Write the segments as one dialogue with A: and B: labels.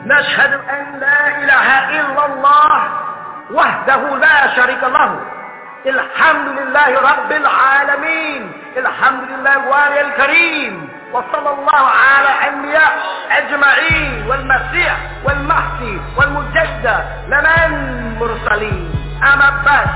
A: نشهد أن لا إله إلا الله وحده لا شريك له الحمد لله رب العالمين الحمد لله الوالي الكريم وصلى الله على الأنبياء أجمعين والمسيح والمهدي والمجدد لمن مرسلين أما بعد.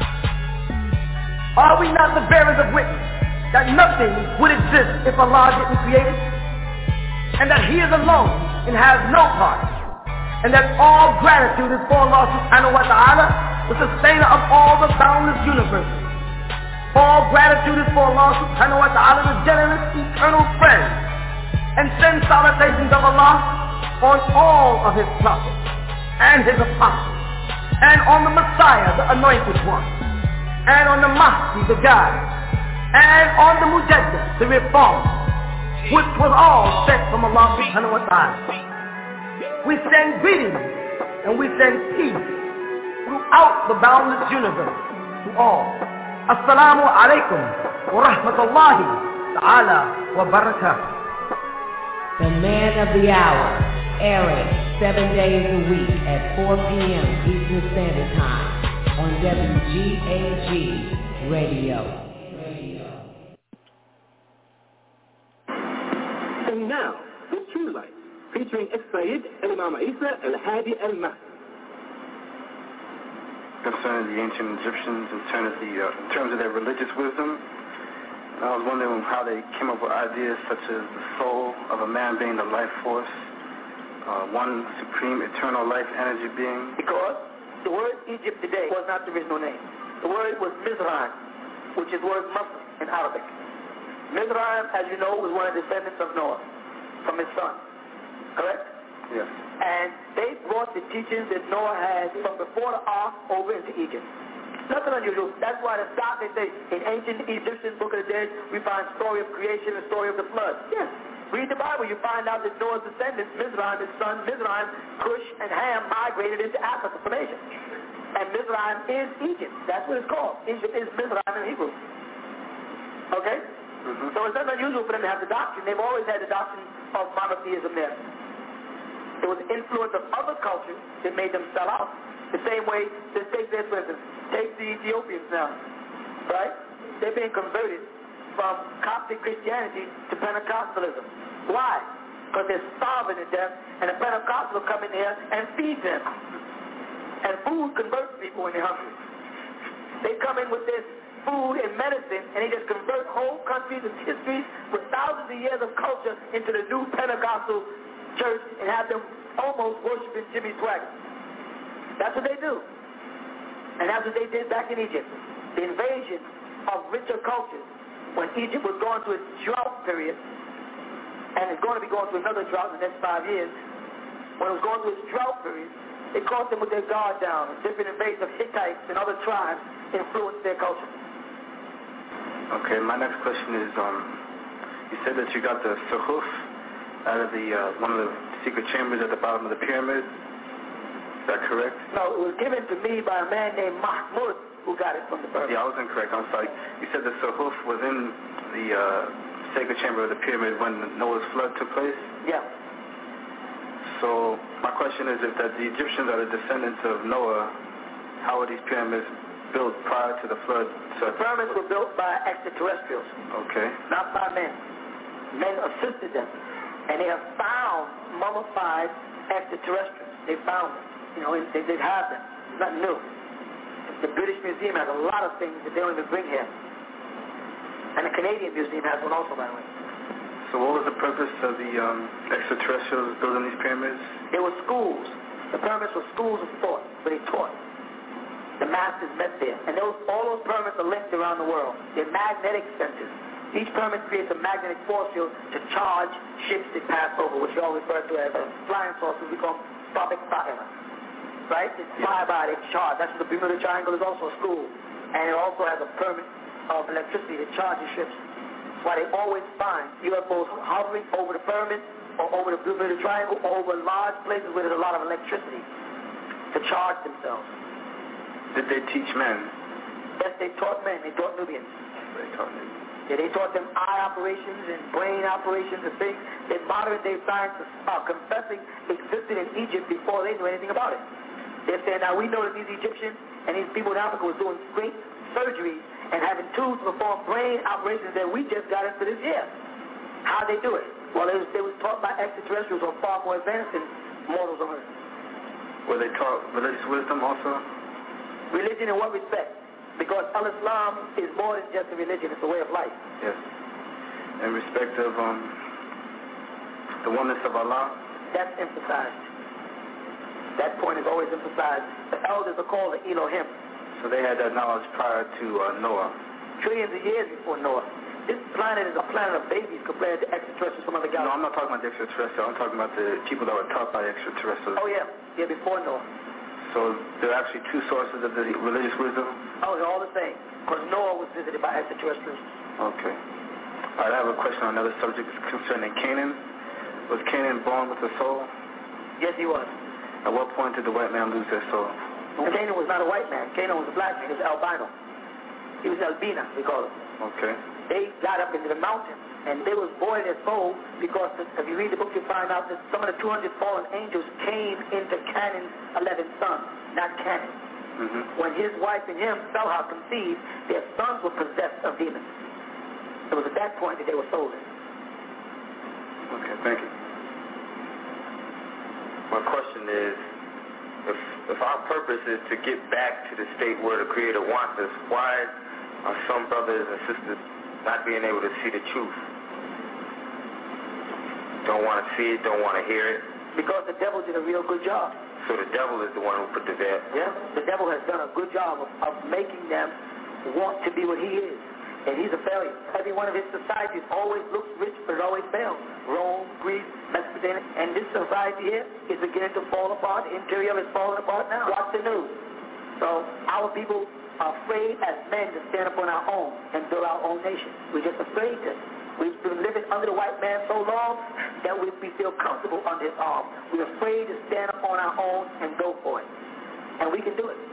A: Are we not the bearers of witness that nothing would exist if Allah didn't create it? And that He is alone and has no part? And that all gratitude is for Allah subhanahu wa ta'ala, the sustainer of all the boundless universe. All gratitude is for Allah subhanahu wa ta'ala, the generous eternal friend. And send salutations of Allah on all of His prophets and His apostles, and on the Messiah, the anointed one, and on the Mahdi, the guide, and on the Mujaddid, the reformer, which was all sent from Allah subhanahu wa ta'ala. We send greetings and we send peace throughout the boundless universe to all. Assalamu alaikum wa rahmatullahi ta'ala wa barakatuh.
B: The man of the hour, airing 7 days a week at 4 p.m. Eastern Standard Time on WGAG Radio.
C: And now, the True Light, featuring Ex-Sayyid Imam Isa Al-Hadi Al-Mahdi.
D: Concerning the ancient Egyptians in terms of their religious wisdom, I was wondering how they came up with ideas such as the soul of a man being the life force, one supreme eternal life energy being.
E: Because the word Egypt today was not the original name. The word was Mizraim, which is the word Muslim in Arabic. Mizraim, as you know, was one of the descendants of Noah from his son. Correct?
D: Yes.
E: And they brought the teachings that Noah had from before the ark over into Egypt. Nothing unusual. That's why the start they say in ancient Egyptian Book of the Dead we find story of creation and story of the flood. Yes. Read the Bible, you find out that Noah's descendants, Mizraim, his son Mizraim, Cush, and Ham migrated into Africa from Asia. And Mizraim is Egypt. That's what it's called. Egypt is Mizraim in Hebrew. Okay? Mm-hmm. So it's not unusual for them to have the doctrine. They've always had the doctrine of monotheism there. It was the influence of other cultures that made them sell out. The same way, just take this for instance, take the Ethiopians now, right? They're being converted from Coptic Christianity to Pentecostalism. Why? Because they're starving to death, and the Pentecostals will come in here and feed them. And food converts people when they're hungry. They come in with this food and medicine, and they just convert whole countries and histories with thousands of years of culture into the new Pentecostal church and have them almost worshiping Jimmy Swaggart. That's what they do. And that's what they did back in Egypt. The invasion of richer cultures when Egypt was going through its drought period, and it's going to be going through another drought in the next 5 years. When it was going through its drought period, it caught them with their guard down, and different invasions of Hittites and other tribes influenced their culture.
D: Okay, my next question is, you said that you got the Suhuf out of the one of the secret chambers at the bottom of the pyramid. Is that correct?
E: No, it was given to me by a man named Mahmud who got it from the pyramid.
D: Yeah, I was incorrect. I'm sorry. You said the Suhuf was in the sacred chamber of the pyramid when Noah's flood took place?
E: Yeah.
D: So my question is, if that the Egyptians are the descendants of Noah, how were these pyramids built prior to the flood?
E: The pyramids were built by extraterrestrials.
D: Okay.
E: Not by men. Men assisted them. And they have found mummified extraterrestrials. They found them. You know, they did have them. It's nothing new. The British Museum has a lot of things that they don't even bring here. And the Canadian Museum has one also, by the way.
D: So what was the purpose of the extraterrestrials building these pyramids?
E: They were schools. The pyramids were schools of thought, where they taught. The masters met there. And all those pyramids are linked around the world. They're magnetic centers. Each pyramid creates a magnetic force field to charge ships that pass over, which we all refer to as flying saucers. We call them Thabit Sahara. Right? It's fly by, they charge. That's what the Bermuda Triangle is also a school. And it also has a pyramid of electricity that charges ships. That's why they always find UFOs hovering over the pyramid or over the Bermuda Triangle or over large places where there's a lot of electricity to charge themselves.
D: Did they teach men?
E: Yes, they taught men. They taught Nubians.
D: They taught Nubians.
E: Yeah, they taught them eye operations and brain operations and things that modern day scientists are confessing existed in Egypt before they knew anything about it. They're saying, now we know that these Egyptians and these people in Africa was doing great surgery and having tools to perform brain operations that we just got into this year. How'd they do it? Well, they was taught by extraterrestrials who are far more advanced than mortals on Earth.
D: Were they taught religious wisdom also?
E: Religion in what respect? Because Al-Islam is more than just a religion, it's a way of life.
D: Yes. In respect of the oneness of Allah?
E: That's emphasized. That point is always emphasized. The elders are called the Elohim.
D: So they had that knowledge prior to Noah?
E: Trillions of years before Noah. This planet is a planet of babies compared to extraterrestrials from other galaxies.
D: No, I'm not talking about the extraterrestrials. I'm talking about the people that were taught by extraterrestrials.
E: Oh, yeah. Yeah, before Noah.
D: So there are actually two sources of the religious wisdom?
E: Oh, they're all the same. Because Noah was visited by extraterrestrials.
D: Okay. All right, I have a question on another subject concerning Canaan. Was Canaan born with a soul?
E: Yes, he was.
D: At what point did the white man lose their soul?
E: Canaan was not a white man. Canaan was a black man. He was albino. He was albina, we call him.
D: Okay.
E: They got up into the mountains, and they was born in their soul because if you read the book, you find out that some of the 200 fallen angels came into Canaan's 11 sons, not Canaan.
D: Mm-hmm.
E: When his wife and him somehow conceived, their sons were possessed of demons. It was at that point that they were soulless.
D: Okay, thank you.
F: My question is, if our purpose is to get back to the state where the Creator wants us, why are some brothers and sisters not being able to see the truth? Don't want to see it, don't want to hear it.
E: Because the devil did a real good job.
F: So the devil is the one who put the veil.
E: Yeah, the devil has done a good job of making them want to be what he is. And he's a failure. Every one of his societies always looks rich, but it always fails. Rome, Greece, Mesopotamia, and this society here is beginning to fall apart. The interior is falling apart now. Watch the news. So our people are afraid as men to stand up on our own and build our own nation. We're just afraid to. We've been living under the white man so long that we feel comfortable under his arm. We're afraid to stand up on our own and go for it. And we can do it.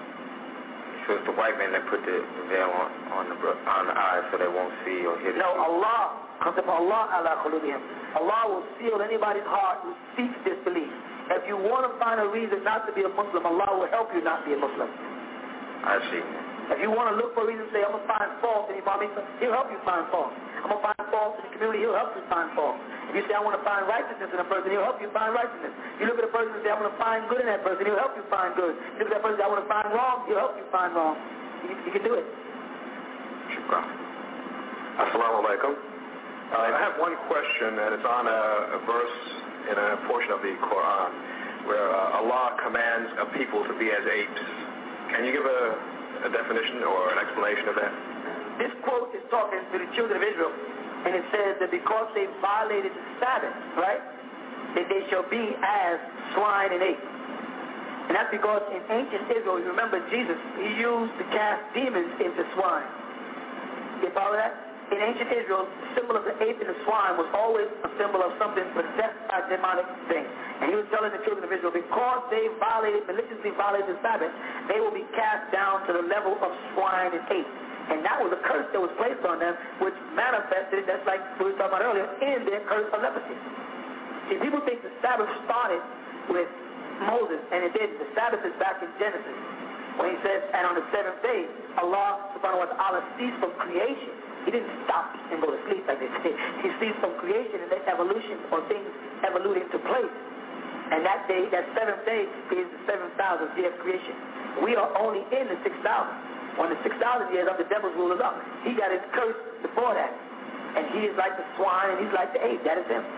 F: So it's the white man that put the veil on the eyes so they won't see or hear the
E: No,
F: truth.
E: Allah comes upon Allah ala qulubihim. Allah will seal anybody's heart who seeks disbelief. If you want to find a reason not to be a Muslim, Allah will help you not be a Muslim.
F: I see.
E: If you want to look for a reason to say, I'm going to find fault in Imam Isa, he'll help you find fault. I'm going to find fault in the community, he'll help you find fault. If you say, I want to find righteousness in a person, he'll help you find righteousness. You look at a person and say, I'm going to find good in that person, he'll help you find good. You look at that person and say, I want to find wrong, he'll help you find wrong. You can do it.
F: Shukran.
G: Assalamu alaikum. I have one question, and it's on a verse in a portion of the Quran where Allah commands a people to be as apes. Can you give a definition or an explanation of that?
E: This quote is talking to the children of Israel, and it says that because they violated the Sabbath, right, that they shall be as swine and apes. And that's because in ancient Israel, you remember Jesus, he used to cast demons into swine. You follow that? In ancient Israel, the symbol of the ape and the swine was always a symbol of something possessed by demonic things. And he was telling the children of Israel, because they maliciously violated the Sabbath, they will be cast down to the level of swine and ape. And that was a curse that was placed on them, which manifested, that's like we were talking about earlier, in their curse of leprosy. See, people think the Sabbath started with Moses, and it didn't. The Sabbath is back in Genesis, when he says, and on the seventh day, Allah subhanahu wa ta'ala ceased from creation. He didn't stop and go to sleep like they say. He ceased from creation and then evolution or things evolved into place. And that day, that seventh day, is the 7,000th year of creation. We are only in the 6,000. When the 6,000 years of the devil's rule is up, he got his curse before that. And he is like the swine and he's like the ape. That is him.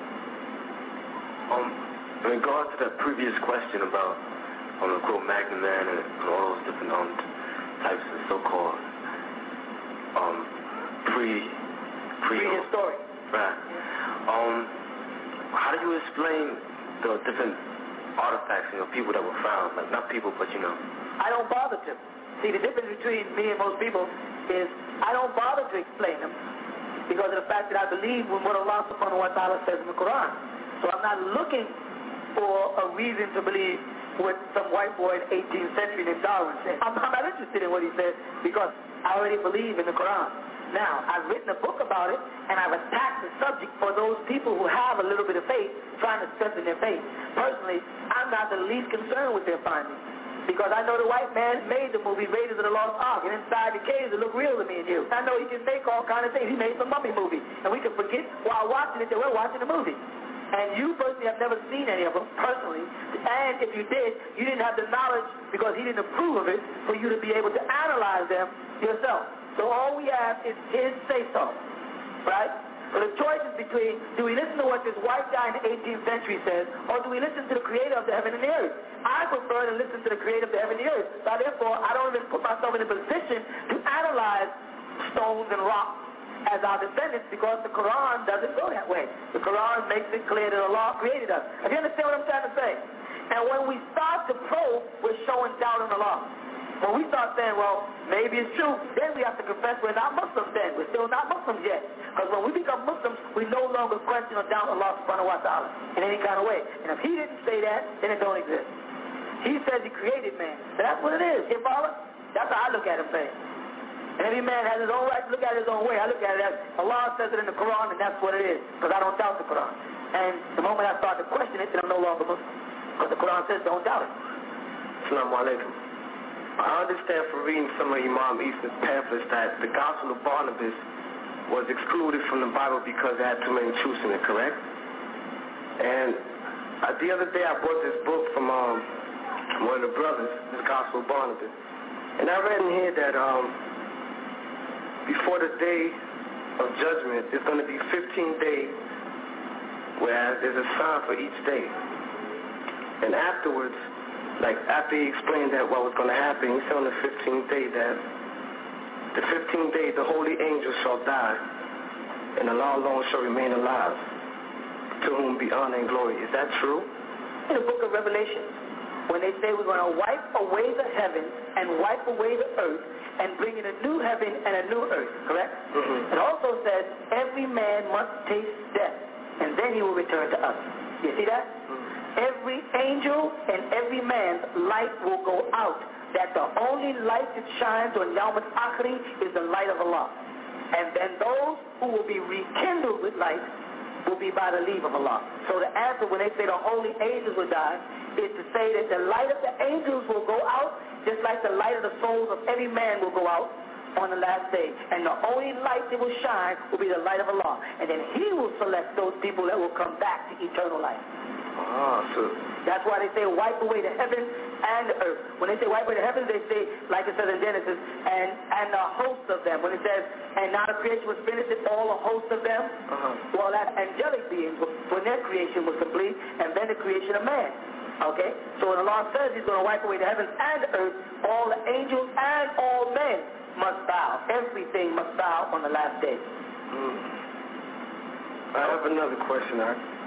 F: In regard to that previous question about the quote Magnum Man and all those different types of so-called
E: prehistoric.
F: Right. How do you explain the different artifacts, people that were found? Like not people, but
E: I don't bother to. See, the difference between me and most people is I don't bother to explain them because of the fact that I believe in what Allah subhanahu wa ta'ala says in the Quran. So I'm not looking for a reason to believe what some white boy in the 18th century named Darwin said. I'm not interested in what he said because I already believe in the Quran. Now, I've written a book about it, and I've attacked the subject for those people who have a little bit of faith, trying to strengthen their faith. Personally, I'm not the least concerned with their findings, because I know the white man made the movie Raiders of the Lost Ark, and inside the caves it looked real to me and you. I know he can make all kinds of things. He made the Mummy movie, and we can forget while watching it that we're watching the movie. And you personally have never seen any of them, personally, and if you did, you didn't have the knowledge, because he didn't approve of it, for you to be able to analyze them yourself. So all we have is his say-so, right? So the choice is between, do we listen to what this white guy in the 18th century says, or do we listen to the creator of the heaven and the earth? I prefer to listen to the creator of the heaven and the earth. So therefore, I don't even put myself in a position to analyze stones and rocks as our descendants, because the Quran doesn't go that way. The Quran makes it clear that Allah created us. If you understand what I'm trying to say? And when we start to probe, we're showing doubt in Allah. When we start saying, well, maybe it's true, then we have to confess we're not Muslims then. We're still not Muslims yet. Because when we become Muslims, we no longer question or doubt Allah subhanahu wa ta'ala in any kind of way. And if he didn't say that, then it don't exist. He says he created man. So that's what it is. You follow? That's how I look at him saying. And every man has his own right to look at it his own way. I look at it as Allah says it in the Quran, and that's what it is. Because I don't doubt the Quran. And the moment I start to question it, then I'm no longer Muslim. Because the Quran says don't doubt it.
H: Assalamu alaikum. I understand from reading some of Imam Easton's pamphlets that the Gospel of Barnabas was excluded from the Bible because it had too many truths in it, correct? And the other day I bought this book from one of the brothers, this Gospel of Barnabas. And I read in here that before the day of judgment, there's going to be 15 days where there's a sign for each day. And afterwards, like after he explained that what was going to happen, he said on the 15th day that the 15th day the holy angels shall die, and Allah alone shall remain alive, to whom be honor and glory. Is that true?
E: In the book of Revelation, when they say we're going to wipe away the heavens and wipe away the earth and bring in a new heaven and a new earth, correct? Mm-hmm. It also says every man must taste death, and then he will return to us. You see that? Mm-hmm. Every angel and every man's light will go out. That the only light that shines on Yawm al-Akhir is the light of Allah. And then those who will be rekindled with light will be by the leave of Allah. So the answer when they say the holy angels will die is to say that the light of the angels will go out just like the light of the souls of every man will go out on the last day. And the only light that will shine will be the light of Allah. And then he will select those people that will come back to eternal life.
H: So
E: that's why they say wipe away the heavens and the earth. When they say wipe away the heavens, they say, like it says in Genesis, and a host of them. When it says, and now the creation was finished, it's all a host of them. Well, that's angelic beings when their creation was complete, and then the creation of man. Okay? So when Allah says he's going to wipe away the heavens and the earth, all the angels and all men must bow. Everything must bow on the last day.
H: I have another question,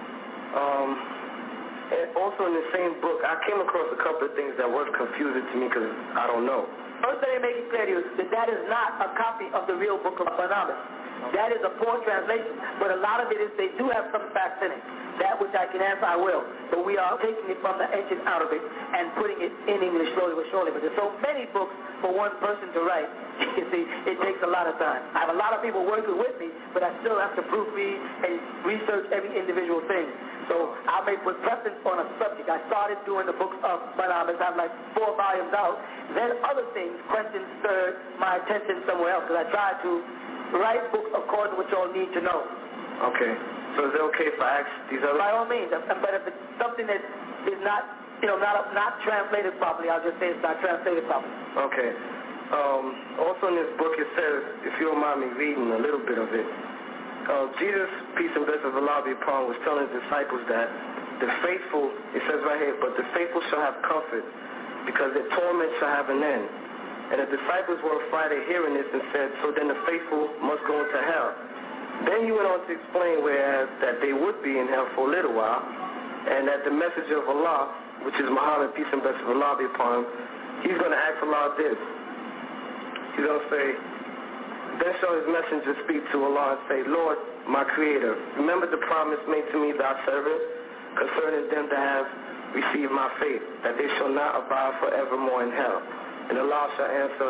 H: and also in the same book, I came across a couple of things that was confusing to me because I don't know.
E: First, let me make it clear to you that that is not a copy of the real book of Barnabas. That is a poor translation, but a lot of it is, they do have some facts in it. That which I can answer, I will. But we are taking it from the ancient Arabic and putting it in English slowly but surely. But there's so many books for one person to write. You see, it takes a lot of time. I have a lot of people working with me, but I still have to proofread and research every individual thing. So I may put preference on a subject. I started doing the books of Barnabas. I have like 4 volumes out. Then other things, questions stirred my attention somewhere else, because I try to write books according to what y'all need to know.
H: Okay. So is it okay if I ask these other?
E: By all means. But if it's something that is not, not translated properly, I'll just say it's not translated properly.
H: Okay. Also in this book it says, if you don't mind me reading a little bit of it, Jesus, peace and blessings of Allah be upon, was telling his disciples that the faithful, it says right here, but the faithful shall have comfort, because their torment shall have an end. And the disciples were afraid of hearing this and said, so then the faithful must go into hell. Then he went on to explain whereas that they would be in hell for a little while, and that the messenger of Allah, which is Muhammad, peace and blessings of Allah be upon him, he's going to ask Allah this. He's going to say, then shall his messenger speak to Allah and say, Lord, my Creator, remember the promise made to me, thy servant, concerning them that have received my faith, that they shall not abide forevermore in hell. And Allah shall answer,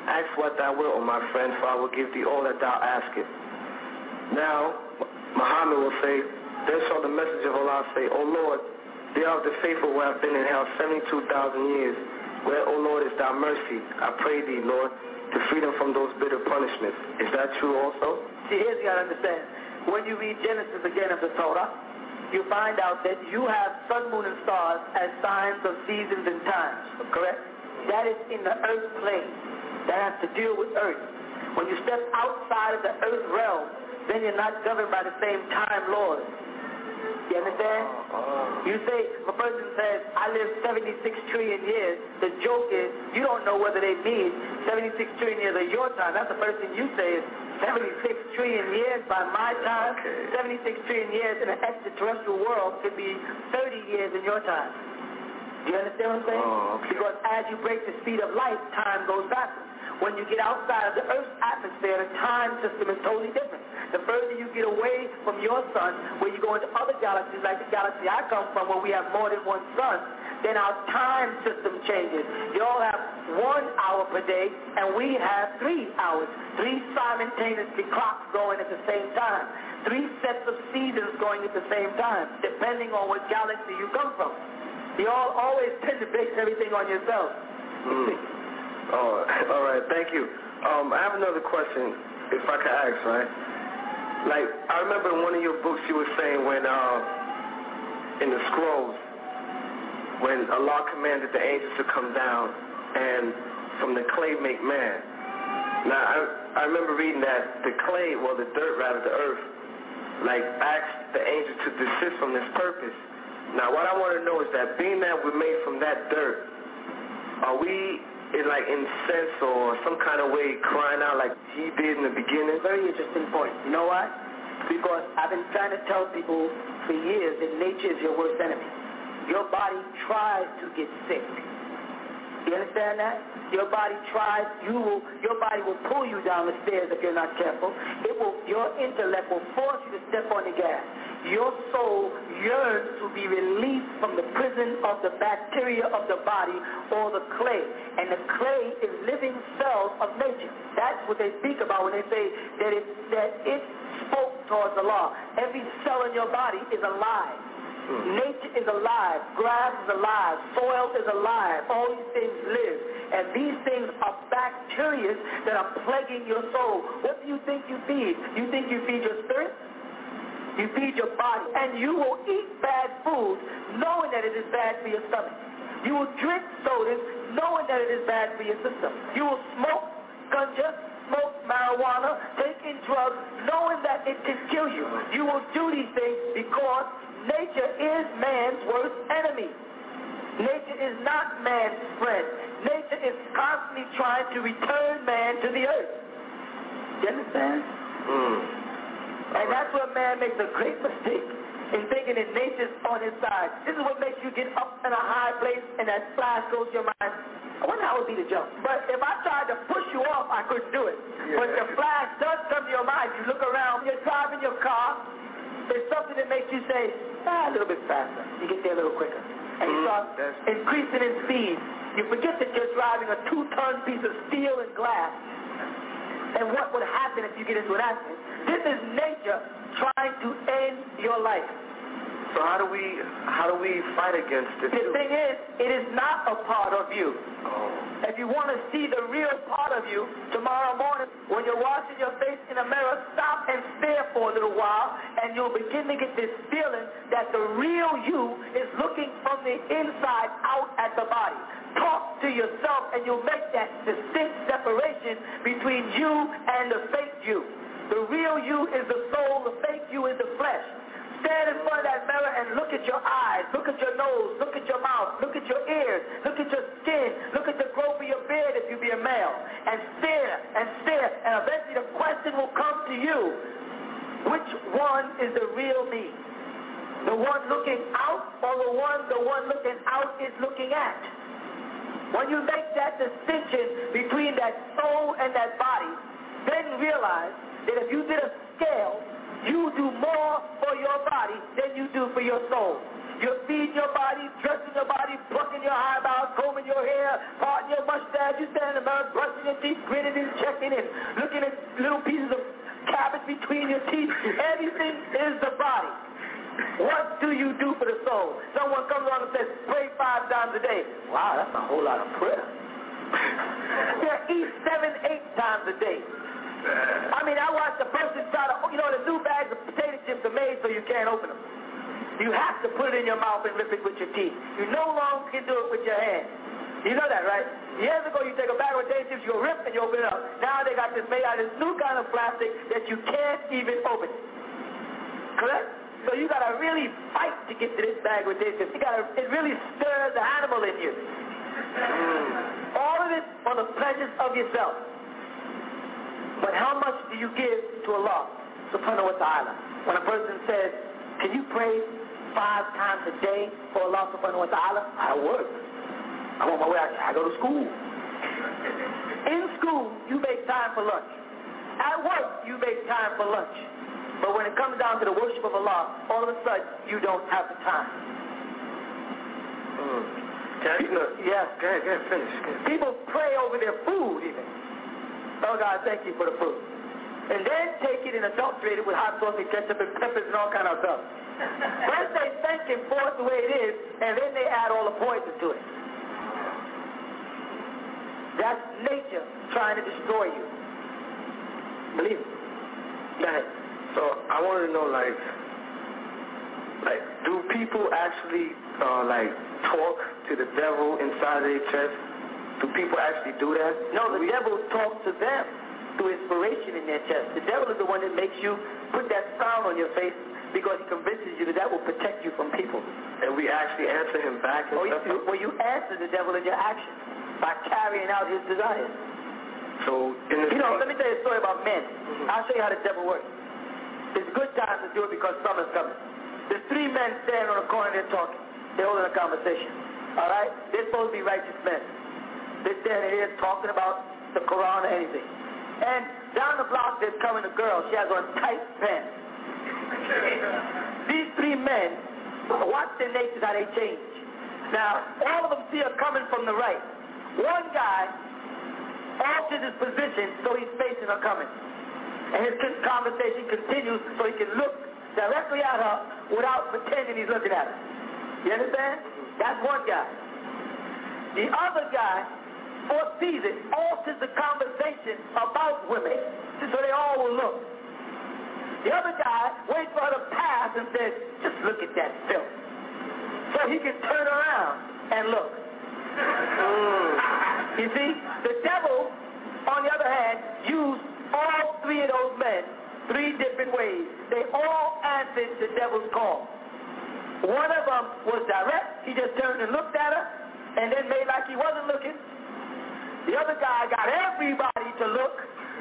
H: Ask what thou wilt, O my friend, for I will give thee all that thou askest. Now, Muhammad will say, then shall the message of Allah say, O Lord, they are of the faithful who have been in hell 72,000 years. Where, O Lord, is thy mercy? I pray thee, Lord, to free them from those bitter punishments. Is that true also?
E: See, here's you got to understand. When you read Genesis again of the Torah, you find out that you have sun, moon, and stars as signs of seasons and times, correct? That is in the earth plane. That has to deal with earth. When you step outside of the earth realm, then you're not governed by the same time laws. You understand? You say, if a person says, I live 76 trillion years, the joke is, you don't know whether they mean 76 trillion years of your time. That's the first thing you say is 76 trillion years by my time. 76 trillion years in an extraterrestrial world could be 30 years in your time. Do you understand what I'm saying? Because as you break the speed of light, time goes backwards. When you get outside of the Earth's atmosphere, the time system is totally different. The further you get away from your sun, where you go into other galaxies, like the galaxy I come from, where we have more than one sun, then our time system changes. You all have 1 hour per day, and we have 3 hours. 3 simultaneously clocks going at the same time. 3 sets of seasons going at the same time, depending on what galaxy you come from. You all always tend to base everything on yourself.
H: Oh, all right, thank you. I have another question, if I could ask, right? Like, I remember in one of your books you were saying when, in the scrolls, when Allah commanded the angels to come down and from the clay make man. Now, I remember reading that the clay, well, the dirt, rather, the earth, like, asked the angels to desist from this purpose. Now, what I want to know is that being that we're made from that dirt, are we in sense or some kind of way crying out like he did in the beginning?
E: Very interesting point. You know why? Because I've been trying to tell people for years that nature is your worst enemy. Your body tries to get sick. You understand that? Your body tries, your body will pull you down the stairs if you're not careful. Your intellect will force you to step on the gas. Your soul yearns to be released from the prison of the bacteria of the body or the clay. And the clay is living cells of nature. That's what they speak about when they say that it spoke towards Allah. Every cell in your body is alive. Nature is alive. Grass is alive. Soil is alive. All these things live. And these things are bacteria that are plaguing your soul. What do you think you feed? You think you feed your spirit? You feed your body. And you will eat bad food knowing that it is bad for your stomach. You will drink sodas knowing that it is bad for your system. You will smoke ganja, smoke marijuana, take in drugs knowing that it can kill you. You will do these things because nature is man's worst enemy. Nature is not man's friend. Nature is constantly trying to return man to the earth. You understand? And that's where man makes a great mistake in thinking that nature's on his side. This is what makes you get up in a high place and that flash goes to your mind. I wonder how it would be to jump. But if I tried to push you off, I couldn't do it. Yeah. But the flash does come to your mind. You look around, you're driving your car, there's something that makes you say, a little bit faster. You get there a little quicker. And you start increasing in speed. You forget that you're driving a 2-ton piece of steel and glass. And what would happen if you get into an accident? This is nature trying to end your life.
H: So how do we fight against it?
E: The thing is, it is not a part of you. If you want to see the real part of you, tomorrow morning, when you're washing your face in a mirror, stop and stare for a little while, and you'll begin to get this feeling that the real you is looking from the inside out at the body. Talk to yourself, and you'll make that distinct separation between you and the fake you. The real you is the soul, the fake you is the flesh. Stand in front of that mirror and look at your eyes, look at your nose, look at your mouth, look at your ears, look at your skin, look at the growth of your beard if you be a male, and stare, and eventually the question will come to you, which one is the real me? The one looking out or the one looking out is looking at? When you make that distinction between that soul and that body, then realize that if you did a scale, you do more for your body than you do for your soul. You're feeding your body, dressing your body, plucking your eyebrows, combing your hair, parting your mustache, you stand in the mirror, brushing brushing your teeth, grinning and checking and looking at little pieces of cabbage between your teeth. Everything is the body. What do you do for the soul? Someone comes along and says, pray 5 times a day. Wow, that's a whole lot of prayer. Yeah, eat 7, 8 times a day. I mean, I watched a person try to, the new bags of potato chips are made so you can't open them. You have to put it in your mouth and rip it with your teeth. You no longer can do it with your hand. You know that, right? Years ago, you take a bag of potato chips, you rip and you open it up. Now they got this made out of this new kind of plastic that you can't even open. Correct? So you got to really fight to get to this bag with this. It really stirs the animal in you. All of it for the pleasures of yourself. But how much do you give to Allah subhanahu wa ta'ala? When a person says, can you pray 5 times a day for Allah subhanahu wa ta'ala? I work. I'm on my way out. I go to school. In school, you make time for lunch. At work, you make time for lunch. But when it comes down to the worship of Allah, all of a sudden, you don't have the time. Yes, go ahead, finish. People pray over their food even. Oh God, thank you for the food. And then take it and adulterate it with hot sauce and ketchup and peppers and all kind of stuff. First they thank Him for it the way it is, and then they add all the poison to it. That's nature trying to destroy you. Believe it. Go ahead.
H: So I wanted to know, like, do people actually, talk to the devil inside their chest? Do people actually do that?
E: No, the devil talks to them through inspiration in their chest. The devil is the one that makes you put that frown on your face because he convinces you that will protect you from people.
H: And we actually answer him back and stuff?
E: Well, you answer the devil in your actions by carrying out his desires.
H: So,
E: let me tell you a story about men. I'll show you how the devil works. It's a good time to do it because summer's coming. There's 3 men standing on the corner, they're talking. They're holding a conversation. All right? They're supposed to be righteous men. They're standing here talking about the Quran or anything. And down the block, there's coming a girl. She has on tight pants. These 3 men, watch their natures, how they change. Now, all of them see her coming from the right. One guy alters his position so he's facing her coming. And his conversation continues so he can look directly at her without pretending he's looking at her. You understand? That's one guy. The other guy foresees it, alters the conversation about women so they all will look. The other guy waits for her to pass and says, just look at that filth. So he can turn around and look. You see, the devil, on the other hand, used all 3 of those men 3 different ways. They all answered the devil's call. One of them was direct. He just turned and looked at her and then made like he wasn't looking. The other guy got everybody to look.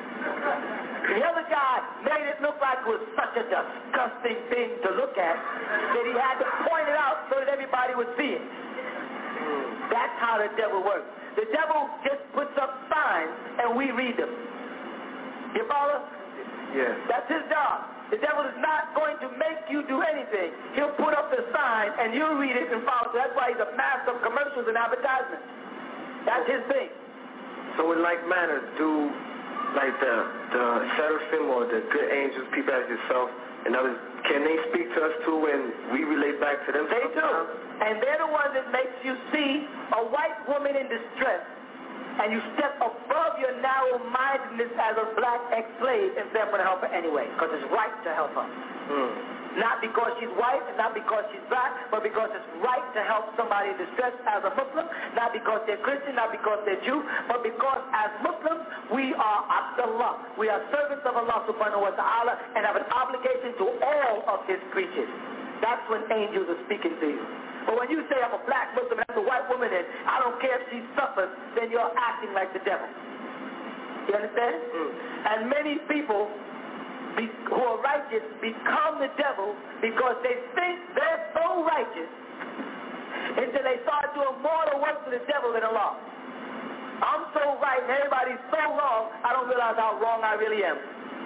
E: The other guy made it look like it was such a disgusting thing to look at that he had to point it out so that everybody would see it. That's how the devil works. The devil just puts up signs and we read them. You follow?
H: Yes.
E: That's his job. The devil is not going to make you do anything. He'll put up the sign and you'll read it and follow. So that's why he's a master of commercials and advertisements. That's his thing.
H: So in like manner, do like the seraphim or the good angels, people as yourself and others, can they speak to us too when we relate back to them?
E: They do. And they're the ones that makes you see a white woman in distress and you step above your narrow-mindedness as a black ex-slave and say, I'm going to help her anyway, because it's right to help her. Not because she's white and not because she's black, but because it's right to help somebody in distress as a Muslim, not because they're Christian, not because they're Jew, but because as Muslims, we are Abdullah. We are servants of Allah subhanahu wa ta'ala and have an obligation to all of his creatures. That's when angels are speaking to you. But when you say I'm a black Muslim and that's a white woman and I don't care if she suffers, then you're acting like the devil. You understand? And many people who are righteous become the devil because they think they're so righteous until they start doing more to work for the devil than Allah. I'm so right and everybody's so wrong, I don't realize how wrong I really am.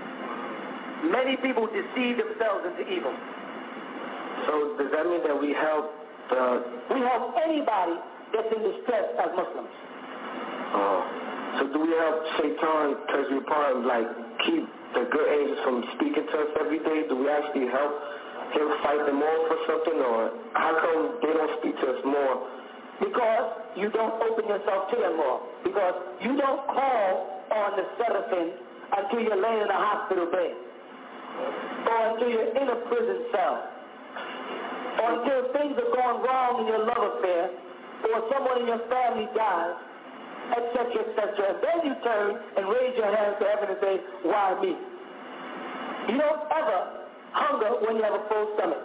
E: Many people deceive themselves into evil.
H: So does that mean that we help
E: we help anybody that's in distress as Muslims.
H: So do we help Shaitan, because we're part of, like, keep the good angels from speaking to us every day? Do we actually help him fight them off or something? Or how come they don't speak to us more?
E: Because you don't open yourself to them more. Because you don't call on the seraphim until you're laying in a hospital bed. Or until you're in a prison cell. Or until things are going wrong in your love affair. Or someone in your family dies. Etc., etc. And then you turn and raise your hands to heaven and say, why me? You don't ever hunger when you have a full stomach.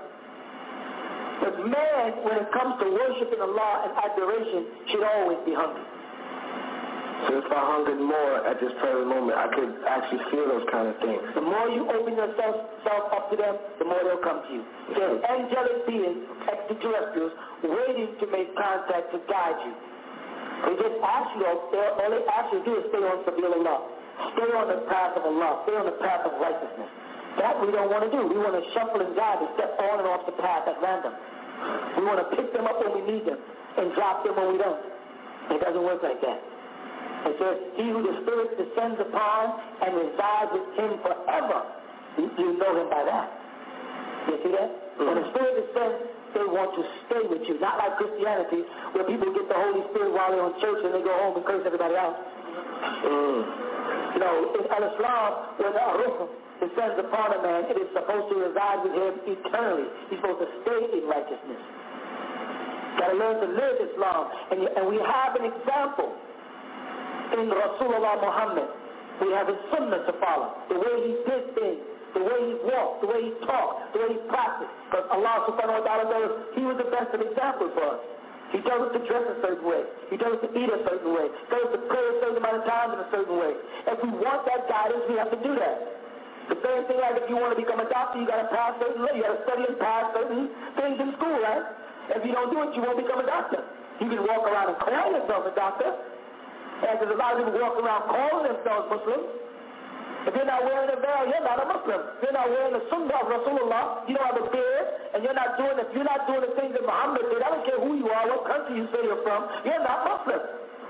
E: But man, when it comes to worshiping Allah and adoration, should always be hungry.
H: So if I hungered more at this present moment, I could actually feel those kind of things.
E: The more you open yourself up to them, the more they'll come to you. There's angelic beings, extraterrestrials, waiting to make contact to guide you. They just ask you, all they ask you to do is stay on Sabil Allah. Stay on the path of Allah. Stay on the path of righteousness. That we don't want to do. We want to shuffle and guide and step on and off the path at random. We want to pick them up when we need them and drop them when we don't. It doesn't work like that. It says, he who the Spirit descends upon and resides with him forever. You know him by that. You see that? When the Spirit descends, they want to stay with you. Not like Christianity, where people get the Holy Spirit while they're in church and they go home and curse everybody else. You know, in Al-Islam, when the Ruh descends upon a man, it is supposed to reside with him eternally. He's supposed to stay in righteousness. Got to learn to live Islam. And we have an example in Rasulullah Muhammad. We have his sunnah to follow. The way he did things. The way he walked, the way he talked, the way he practiced. Because Allah subhanahu wa ta'ala knows he was the best of examples for us. He tells us to dress a certain way. He tells us to eat a certain way. He tells us to pray a certain amount of times in a certain way. If we want that guidance, we have to do that. The same thing like if you want to become a doctor, you got to pass certain, you got to study and pass certain things in school, right? If you don't do it, you won't become a doctor. You can walk around and call yourself a doctor. And there's a lot of people walk around calling themselves Muslims. If you're not wearing a veil, you're not a Muslim. If you're not wearing the sunnah of Rasulullah, you don't have a beard, and you're not doing the things that Muhammad did. I don't care who you are, what country you say you're from, you're not Muslim.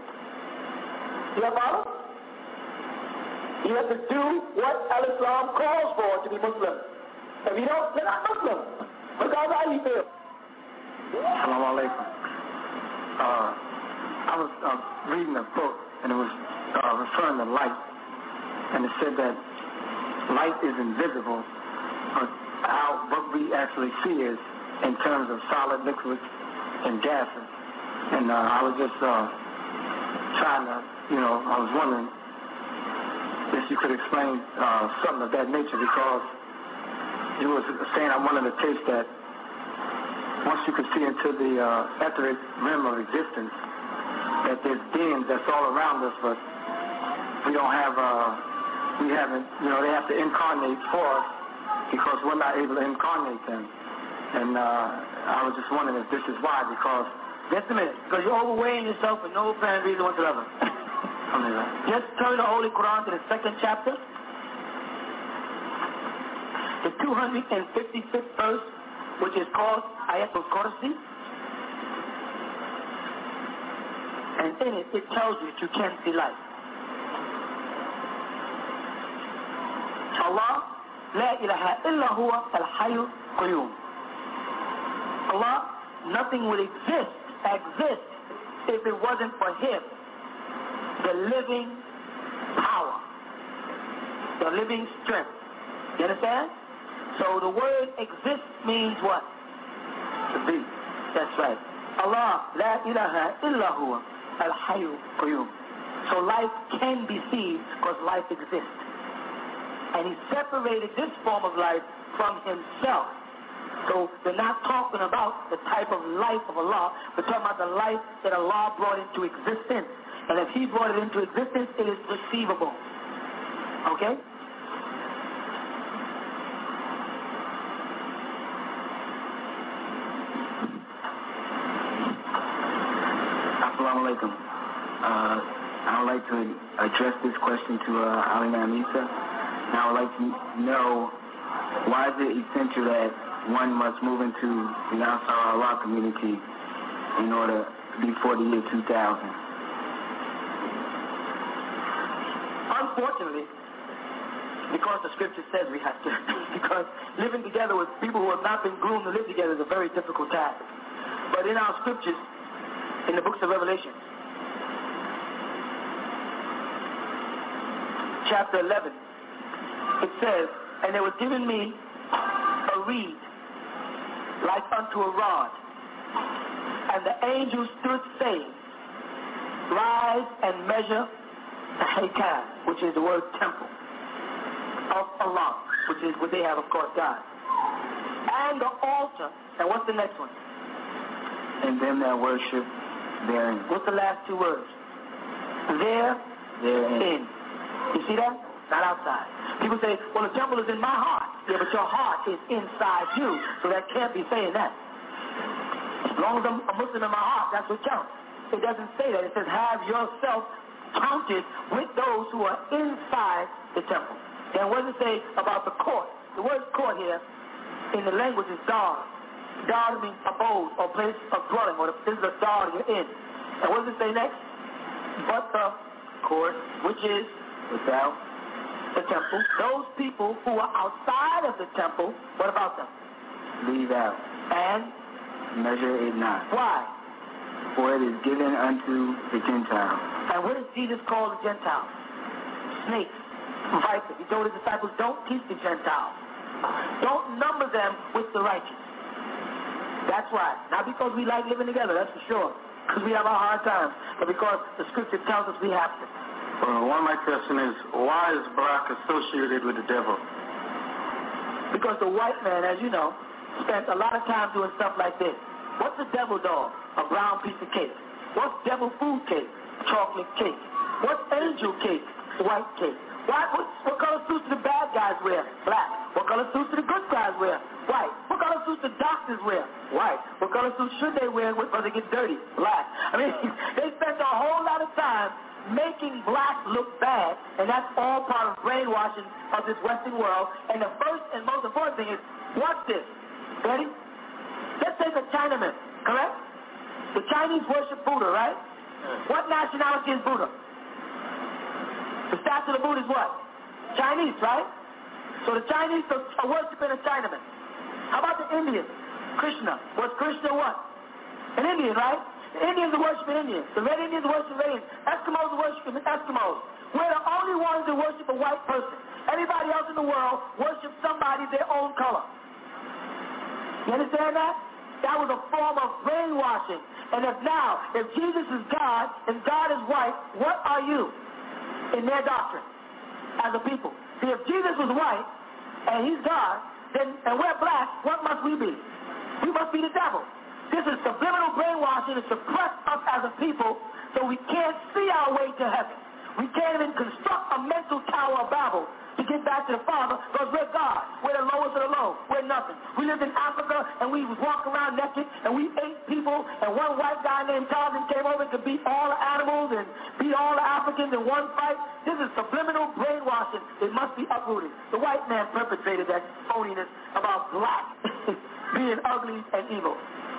E: You have follow? You have to do what Al-Islam calls for to be Muslim. If you don't, you're not Muslim. Regardless how you feel.
D: Assalamu alaikum. I was reading a book, and it was referring to light. And it said that light is invisible, but what we actually see is in terms of solid, liquids, and gases. And I was just trying to, I was wondering if you could explain something of that nature, because you were saying on one of the tapes that once you could see into the etheric realm of existence, that there's beings that's all around us, but we don't have we haven't, they have to incarnate for us because we're not able to incarnate them. And I was just wondering if this is why, because...
E: Just a minute, because you're overweighing yourself for no apparent reason whatsoever. Just turn the Holy Quran to the 2nd chapter, the 255th verse, which is called Ayatul Kursi. And in it, it tells you that you can't see light. Allah, la ilaha illa huwa al-hayyu qayyum. Allah, nothing would exist if it wasn't for Him, the living power, the living strength. You understand? So the word exist means what? To be. That's right. Allah, la ilaha illa huwa al-hayyu qayyum. So life can be seen because life exists. And He separated this form of life from Himself. So they're not talking about the type of life of Allah, we're talking about the life that Allah brought into existence. And if He brought it into existence, it is perceivable. Okay?
I: Assalamu alaikum. I would like to address this question to Al-Imam Isa. Now I would like to know, why is it essential that one must move into the Ansar Allah community in order before the year 2000?
E: unfortunately, because the scripture says we have to, because living together with people who have not been groomed to live together is a very difficult task. But in our scriptures, in the books of Revelation, chapter 11, it says, and there was given me a reed like unto a rod, and the angel stood saying, rise and measure the Haykal, which is the word temple of Allah, which is what they have, of course, God, and the altar, and what's the next one?
I: And them that worship therein.
E: What's the last two words? Therein. You see that? Not outside. People say, well, the temple is in my heart. Yeah, but your heart is inside you, so that can't be saying that. As long as I'm a Muslim in my heart, that's what counts. It doesn't say that. It says, have yourself counted with those who are inside the temple. Then what does it say about the court? The word court here in the language is dar. Dar means abode or place of dwelling, or this is a dar you're in. And what does it say next? But the court, which is without the temple. Those people who are outside of the temple, what about them?
I: Leave out.
E: And
I: measure it not.
E: Why?
I: For it is given unto the Gentiles.
E: And what does Jesus call the Gentiles? Snakes, vipers. He told his disciples, don't teach the Gentiles. Don't number them with the righteous. That's why. Not because we like living together, that's for sure. Because we have our hard times, but because the scripture tells us we have to.
D: One of my questions is, why is black associated with the devil?
E: Because the white man, as you know, spent a lot of time doing stuff like this. What's a devil dog? A brown piece of cake. What's devil food cake? Chocolate cake. What's angel cake? White cake. What color suits do the bad guys wear? Black. What color suits do the good guys wear? White. What color suits the doctors wear? White. What color suits should they wear when they get dirty? Black. I mean, they spent a whole lot of time making black look bad, and that's all part of brainwashing of this Western world. And the first and most important thing is, watch this. Ready? Let's take a Chinaman, correct? The Chinese worship Buddha, right? What nationality is Buddha? The statue of Buddha is what? Chinese, right? So the Chinese are worshiping a Chinaman. How about the Indians? Krishna. Was Krishna what? An Indian, right? The Indians are worshiping Indians. The Red Indians are worshiping Red Indians. Eskimos are worshiping Eskimos. We're the only ones that worship a white person. Everybody else in the world worships somebody their own color. You understand that? That was a form of brainwashing. And if Jesus is God and God is white, what are you in their doctrine as a people? See, if Jesus was white and he's God, then and we're black, what must we be? We must be the devil. This is subliminal brainwashing to suppress us as a people so we can't see our way to heaven. We can't even construct a mental tower of Babel to get back to the Father because we're God. We're the lowest of the low. We're nothing. We lived in Africa and we was walking around naked and we ate people, and one white guy named Tarzan came over to beat all the animals and beat all the Africans in one fight. This is subliminal brainwashing. It must be uprooted. The white man perpetrated that phoniness about black being ugly and evil.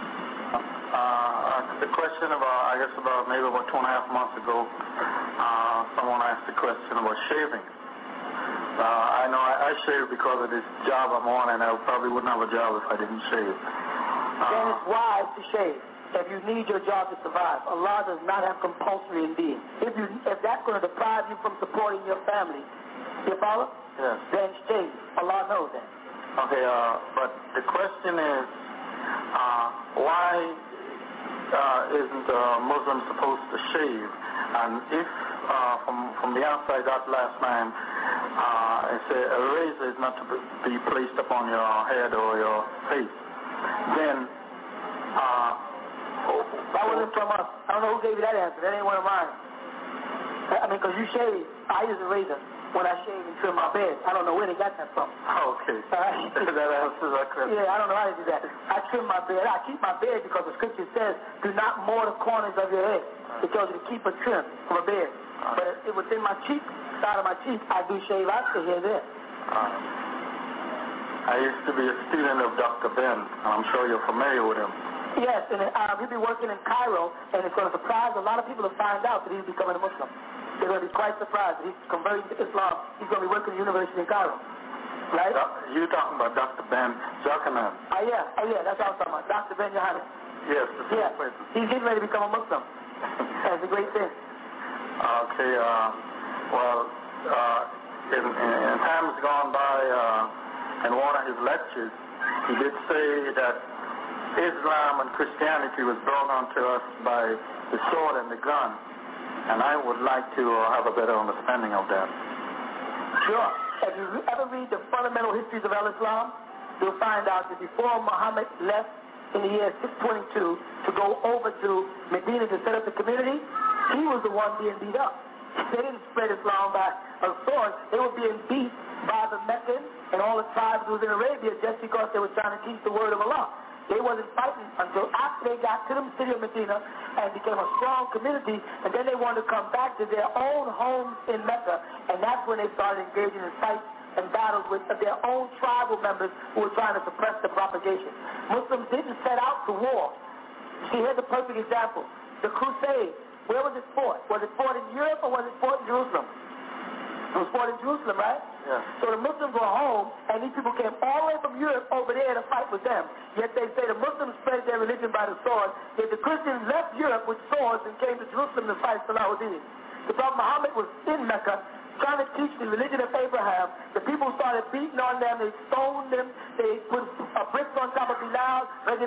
D: The question about maybe about 2.5 months ago, someone asked the question about shaving. I know I shave because of this job I'm on, and I probably wouldn't have a job if I didn't shave.
E: Then it's wise to shave if you need your job to survive. Allah does not have compulsory indeed. If that's going to deprive you from supporting your family, you follow?
D: Yes.
E: Then shave. Allah knows that.
D: Okay, but the question is, why isn't a Muslim supposed to shave? And if from the outside that last time, it said a razor is not to be placed upon your head or your face, then
E: that wasn't from us. I don't know who gave you that answer. That ain't one of mine. I mean, because you shave, I use a razor when I shave and trim my bed. I don't know where they got that from.
D: Okay. That answers that question.
E: Yeah, I don't know how they do that. I trim my bed. I keep my bed because the scripture says, do not moor the corners of your head. It tells you to keep a trim from a bed. But if within my cheek, side of my cheek, I do shave out to here there.
D: I used to be a student of Dr. Ben, and I'm sure you're familiar with him.
E: Yes, and he'll be working in Cairo, and it's going to surprise a lot of people to find out that he's becoming a Muslim. they're going to be quite surprised. He's converting to Islam. He's going to be working at the university in Cairo. Right?
D: You're talking about Dr. Ben Jochanan.
E: Yeah, that's what I'm talking about. Dr. Ben Jochanan.
D: Yes,
E: he's getting ready to become a Muslim. That's a great thing.
D: Okay, in times gone by, in one of his lectures, he did say that Islam and Christianity was brought onto us by the sword and the gun, and I would like to have a better understanding of that.
E: Sure. If you ever read the fundamental histories of Islam, you'll find out that before Muhammad left in the year 622 to go over to Medina to set up the community, he was the one being beat up. They didn't spread Islam by a sword. They were being beat by the Meccans and all the tribes who was in Arabia just because they were trying to teach the word of Allah. They wasn't fighting until after they got to the city of Medina and became a strong community, and then they wanted to come back to their own homes in Mecca, and that's when they started engaging in fights and battles with their own tribal members who were trying to suppress the propagation. Muslims didn't set out to war. See, here's a perfect example. The Crusade, where was it fought? Was it fought in Europe or was it fought in Jerusalem? It was fought in Jerusalem, right?
D: Yeah.
E: So the Muslims were home, and these people came all the way from Europe over there to fight with them. Yet they say the Muslims spread their religion by the sword, yet the Christians left Europe with swords and came to Jerusalem to fight Salahuddin. The Prophet Muhammad was in Mecca, trying to teach the religion of Abraham. The people started beating on them. They stoned them. They put bricks on top of Bilal,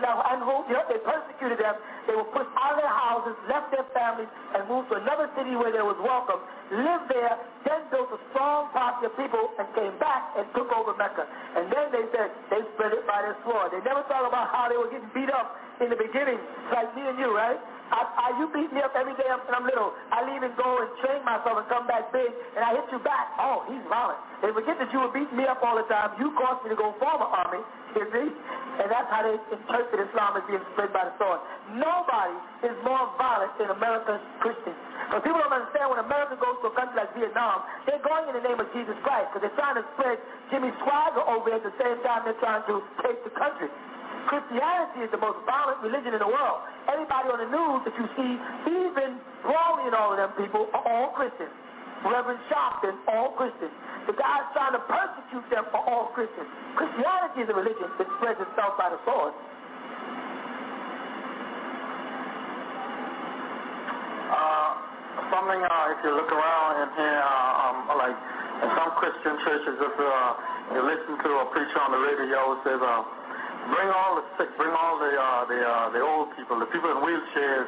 E: they persecuted them. They were pushed out of their houses, left their families, and moved to another city where they was welcome, lived there, then built a strong party of people and came back and took over Mecca. And then they said they spread it by their sword. They never thought about how they were getting beat up in the beginning, like me and you, right? You beat me up every day when I'm little. I leave and go and train myself and come back big, and I hit you back. Oh, he's violent. They forget that you were beating me up all the time. You caused me to go form an army, you see? And that's how they interpret Islam as being spread by the sword. Nobody is more violent than American Christians. But people don't understand when America goes to a country like Vietnam, they're going in the name of Jesus Christ because they're trying to spread Jimmy Swagger over at the same time they're trying to take the country. Christianity is the most violent religion in the world. Everybody on the news that you see, even Brawley and all of them people are all Christians. Reverend Sharpton, all Christians. The guy's trying to persecute them for all Christians. Christianity is a religion that spreads itself by the sword.
D: If you look around in here, like in some Christian churches, if you listen to a preacher on the radio, it says, bring all the sick, bring all the old people, the people in wheelchairs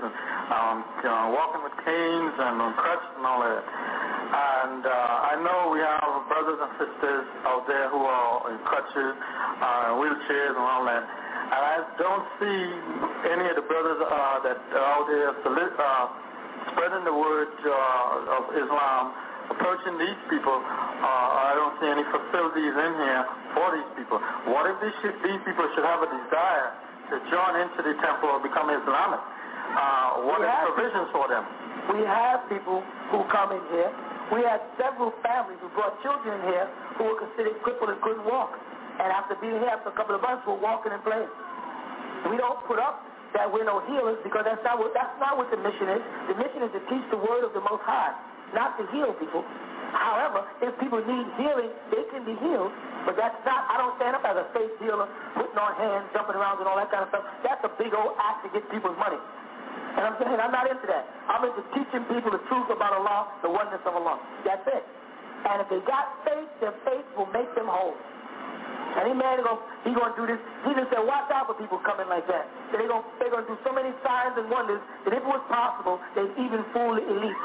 D: and walking with canes and crutches and all that. And I know we have brothers and sisters out there who are in crutches, wheelchairs and all that. And I don't see any of the brothers that are out there spreading the word of Islam, approaching these people. I don't see any facilities in here for these people. What if these people should have a desire to join into the temple or become Islamic? What is provisions for them?
E: We have people who come in here. We had several families who brought children in here who were considered crippled and couldn't walk. And after being here for a couple of months, we're walking and playing. We don't put up that we're no healers because that's not what the mission is. The mission is to teach the word of the Most High, not to heal people. However, if people need healing, they can be healed. But that's not, I don't stand up as a faith healer, putting on hands, jumping around and all that kind of stuff. That's a big old act to get people's money. And I'm saying I'm not into that. I'm into teaching people the truth about Allah, the oneness of Allah. That's it. And if they got faith, their faith will make them whole. Any man, he's going to do this. Jesus said, watch out for people coming like that. So they're going to do so many signs and wonders that if it was possible, they'd even fool the elite.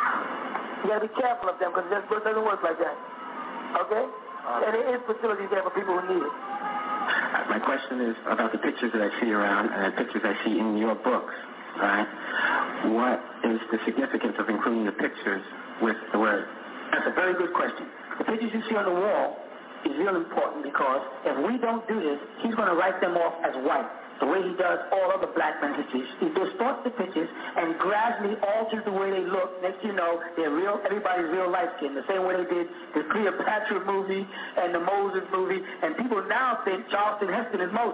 E: You got to be careful of them because it doesn't work like that. Okay? And there is facilities there for people who need it.
I: My question is about the pictures that I see around and the pictures I see in your books. Right? What is the significance of including the pictures with the word?
E: That's a very good question. The pictures you see on the wall is real important because if we don't do this, he's going to write them off as white, the way he does all other black men histories. He distorts the pictures and gradually alters the way they look. Next you know, they're real. Everybody's real light-skinned, the same way they did the Cleopatra movie and the Moses movie. And people now think Charlton Heston is Moses.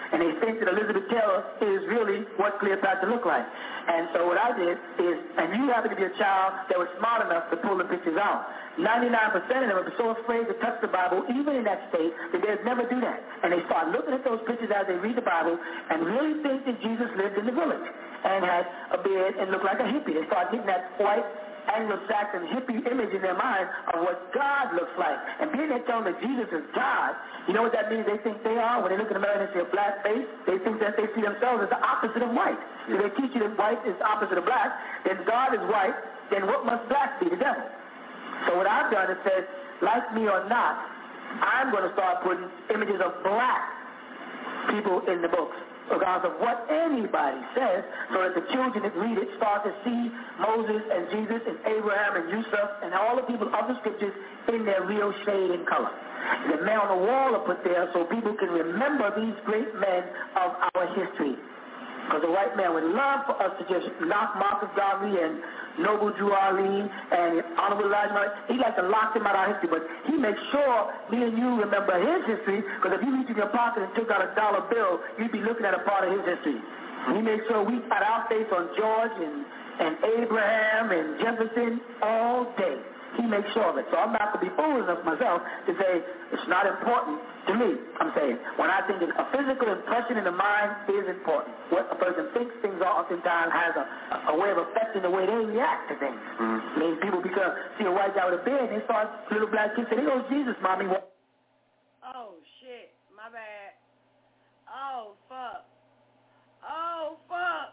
E: And they think that Elizabeth Taylor is really what Cleopatra looked like. And so what I did is, and you happen to be a child that was smart enough to pull the pictures out. 99% of them are so afraid to touch the Bible, even in that state, that they'd never do that. And they start looking at those pictures as they read the Bible and really think that Jesus lived in the village and had a beard and looked like a hippie. They start getting that white Anglo-Saxon hippie image in their mind of what God looks like. And being they tell them that Jesus is God, you know what that means they think they are? When they look in the mirror and they see a black face, they think that they see themselves as the opposite of white. So they teach you that white is opposite of black, then God is white, then what must black be? The devil. So what I've done is said, like me or not, I'm going to start putting images of black people in the books, regardless of what anybody says, so that the children that read it start to see Moses and Jesus and Abraham and Yusuf and all the people of the scriptures in their real shade and color. The man on the wall are put there so people can remember these great men of our history. Because the white man would love for us to just knock Marcus Garvey and Noble Drew Ali and Honorable Elijah Muhammad. He likes to lock them out of our history, but he makes sure me and you remember his history, because if you reached in your pocket and took out a dollar bill, you'd be looking at a part of his history. He made sure we had our face on George and Abraham and Jefferson all day. He makes sure of it. So I'm not going to be foolish enough myself to say it's not important to me. I'm saying when I think a physical impression in the mind is important. What a person thinks things are oftentimes has a way of affecting the way they react to things. I mean, people see a white guy with a beard and they start, little black kids say, "There goes Jesus, mommy."
B: Oh, shit. My bad. Oh, fuck. Oh, fuck.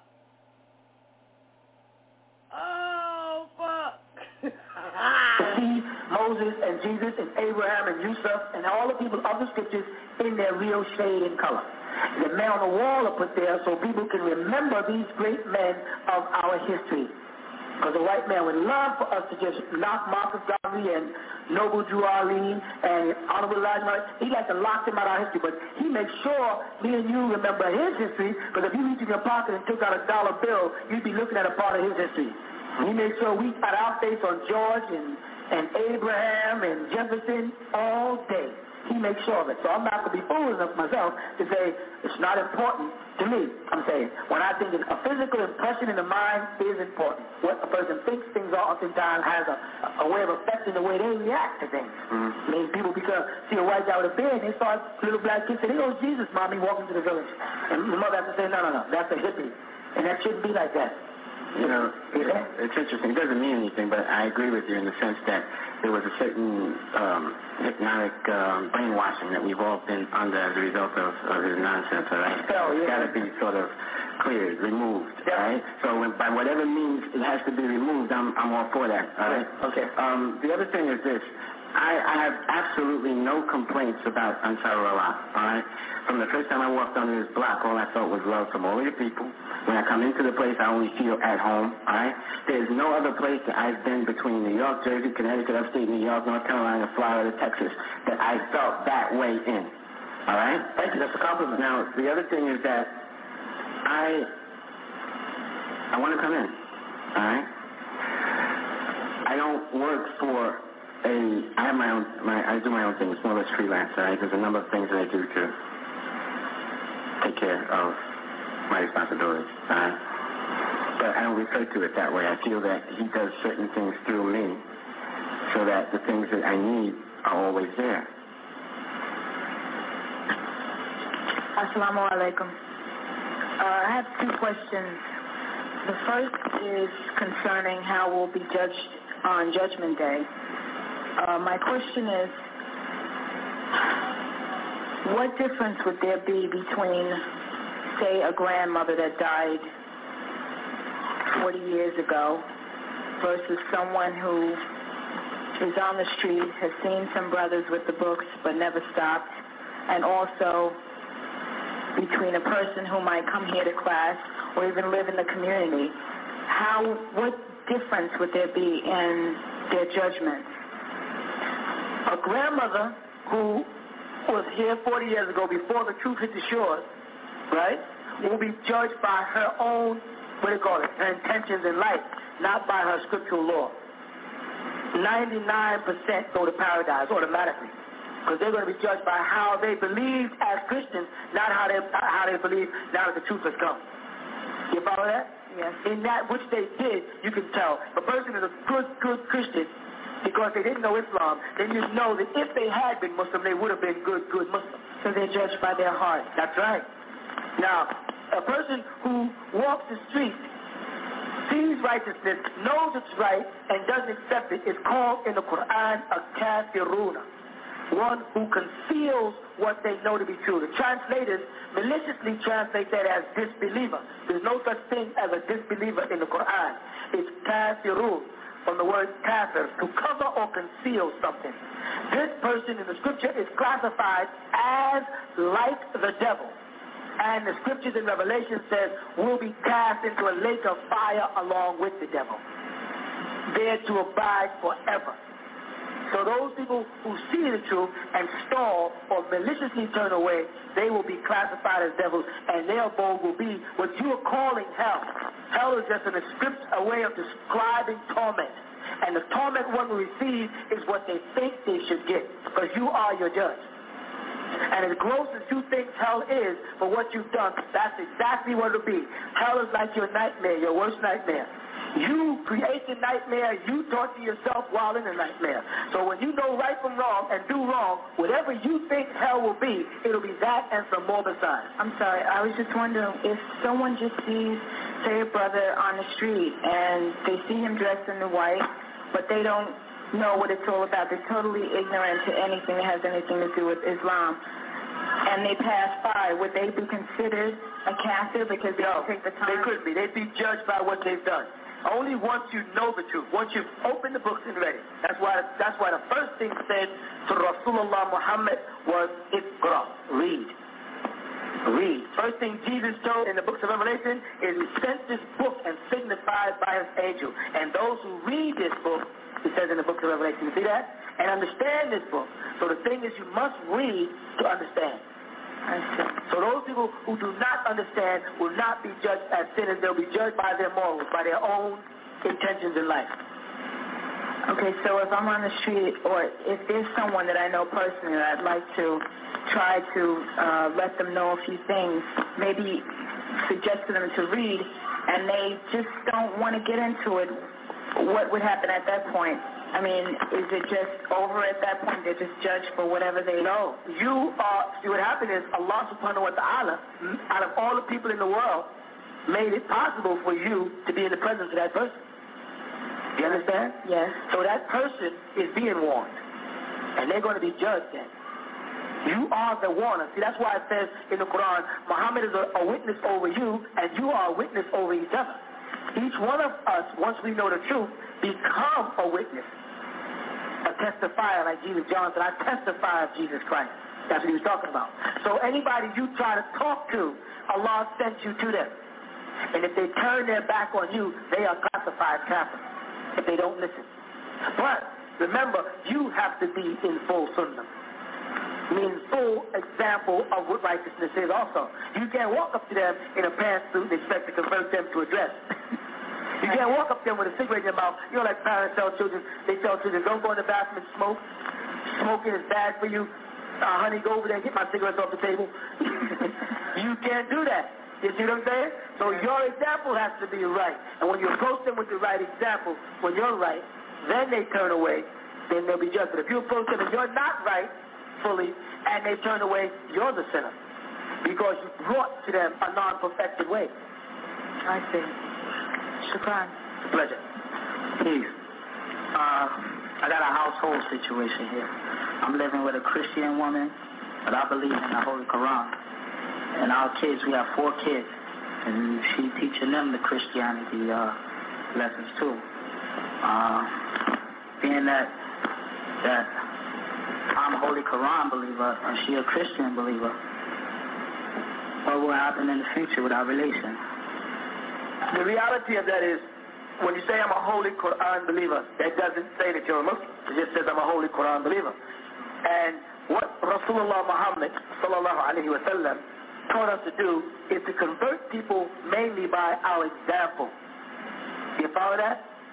B: Oh, fuck.
E: See Moses and Jesus and Abraham and Yusuf and all the people of the scriptures in their real shade and color. The men on the wall are put there so people can remember these great men of our history. Because the white man would love for us to just knock Marcus Garvey and Noble Drew Ali and Honorable Elijah Muhammad. He likes to lock them out of our history, but he makes sure me and you remember his history, because if you reached in your pocket and took out a dollar bill, you'd be looking at a part of his history. He made sure we had our face on George and Abraham and Jefferson all day. He makes sure of it. So I'm not going to be foolish enough myself to say it's not important to me. I'm saying when I think a physical impression in the mind is important. What a person thinks things are oftentimes has a way of affecting the way they react to things. I mean, people see a white guy with a beard and they start, little black kids say, "There goes Jesus, mommy," walking to the village. And the mother has to say, no, that's a hippie. And that shouldn't be like that.
I: You know, it's interesting. It doesn't mean anything, but I agree with you in the sense that there was a certain hypnotic brainwashing that we've all been under as a result of his nonsense, all right? It's got to be sort of cleared, removed, all right? So by whatever means it has to be removed, I'm all for that, all right?
E: Okay.
I: The other thing is this. I have absolutely no complaints about Ansarul Allah, all right? From the first time I walked onto this block, all I felt was love from all of the people. When I come into the place, I only feel at home, all right? There's no other place that I've been between New York, Jersey, Connecticut, upstate New York, North Carolina, Florida, Texas, that I felt that way in, all right?
E: Thank you. That's a compliment.
I: Now, the other thing is that I want to come in, all right? I don't work for I have my own, I do my own thing. It's more or less freelance, all right? There's a number of things that I do to take care of my responsibilities, all right? But I don't refer to it that way. I feel that he does certain things through me so that the things that I need are always there.
J: Assalamu alaikum. I have two questions. The first is concerning how we'll be judged on Judgment Day. My question is, what difference would there be between, say, a grandmother that died 40 years ago versus someone who is on the street, has seen some brothers with the books but never stopped, and also between a person who might come here to class or even live in the community? What difference would there be in their judgment?
E: A grandmother who was here 40 years ago before the truth hit the shores, right, will be judged by her own, her intentions in life, not by her scriptural law. 99% go to paradise automatically. Because they're going to be judged by how they believed as Christians, not how they believe now that the truth has come. You follow that?
J: Yes.
E: In that which they did, you can tell. A person is a good Christian because they didn't know Islam. Then you know that if they had been Muslim, they would have been good Muslims.
J: So they're judged by their heart.
E: That's right. Now, a person who walks the street, sees righteousness, knows it's right, and doesn't accept it is called in the Quran a kafiruna, one who conceals what they know to be true. The translators maliciously translate that as disbeliever. There's no such thing as a disbeliever in the Quran. It's kafirun, from the word kafir, to cover or conceal something. This person in the scripture is classified as like the devil. And the scriptures in Revelation says will be cast into a lake of fire along with the devil, there to abide forever. So those people who see the truth and stall or maliciously turn away, they will be classified as devils, and their abode will be what you are calling hell. Hell is just a way of describing torment. And the torment one will receive is what they think they should get, because you are your judge. And as gross as you think hell is for what you've done, that's exactly what it'll be. Hell is like your nightmare, your worst nightmare. You create the nightmare, you torture yourself while in the nightmare. So when you know right from wrong and do wrong, whatever you think hell will be, it'll be that and some more besides.
J: I'm sorry, I was just wondering, if someone just sees, say, a brother on the street, and they see him dressed in the white, but they don't know what it's all about. They're totally ignorant to anything that has anything to do with Islam. And they pass by. Would they be considered a kafir because they don't take the time?
E: They couldn't be. They'd be judged by what they've done. Only once you know the truth, once you've opened the books and read it. That's why the first thing said to Rasulullah Muhammad was, Iqra, read. Read. First thing Jesus told in the books of Revelation is he sent this book and signified by his angel. And those who read this book, he says in the book of Revelation, you see that? And understand this book. So the thing is, you must read to understand. So those people who do not understand will not be judged as sinners. They'll be judged by their morals, by their own intentions in life.
J: Okay, so if I'm on the street, or if there's someone that I know personally that I'd like to try to let them know a few things, maybe suggest to them to read, and they just don't want to get into it, what would happen at that point? I mean, is it just over at that point? They're just judged for whatever they know?
E: See, what happened is Allah subhanahu wa ta'ala, out of all the people in the world, made it possible for you to be in the presence of that person. You understand?
J: Yes.
E: So that person is being warned, and they're going to be judged then. You are the warner. See, that's why it says in the Quran, Muhammad is a witness over you, and you are a witness over each other. Each one of us, once we know the truth, become a witness, a testifier, like Jesus John said, I testify of Jesus Christ. That's what he was talking about. So anybody you try to talk to, Allah sent you to them. And if they turn their back on you, they are classified kafir if they don't listen. But remember, you have to be in full sunnah, meaning full example of what righteousness is also. You can't walk up to them in a pantsuit and expect to convert them to a dress. You can't walk up there with a cigarette in your mouth. You know, like parents tell children, they tell children, don't go in the bathroom and smoke. Smoking is bad for you. Honey, go over there and get my cigarettes off the table. You can't do that. You see what I'm saying? So your example has to be right. And when you approach them with the right example, when you're right, then they turn away, then they'll be judged. But if you approach them and you're not right fully, and they turn away, you're the sinner. Because you brought to them a non-perfected way.
J: I see. Shukran.
E: It's a pleasure.
K: Peace. I got a household situation here. I'm living with a Christian woman, but I believe in the Holy Quran. And our kids, we have 4 kids, and she teaching them the Christianity lessons too. Being that I'm a Holy Quran believer and she a Christian believer, what will happen in the future with our relation?
E: The reality of that is, when you say I'm a Holy Quran believer, that doesn't say that you're a Muslim. It just says I'm a Holy Quran believer. And what Rasulullah Muhammad sallallahu alaihi wasallam taught us to do is to convert people mainly by our example. You follow that?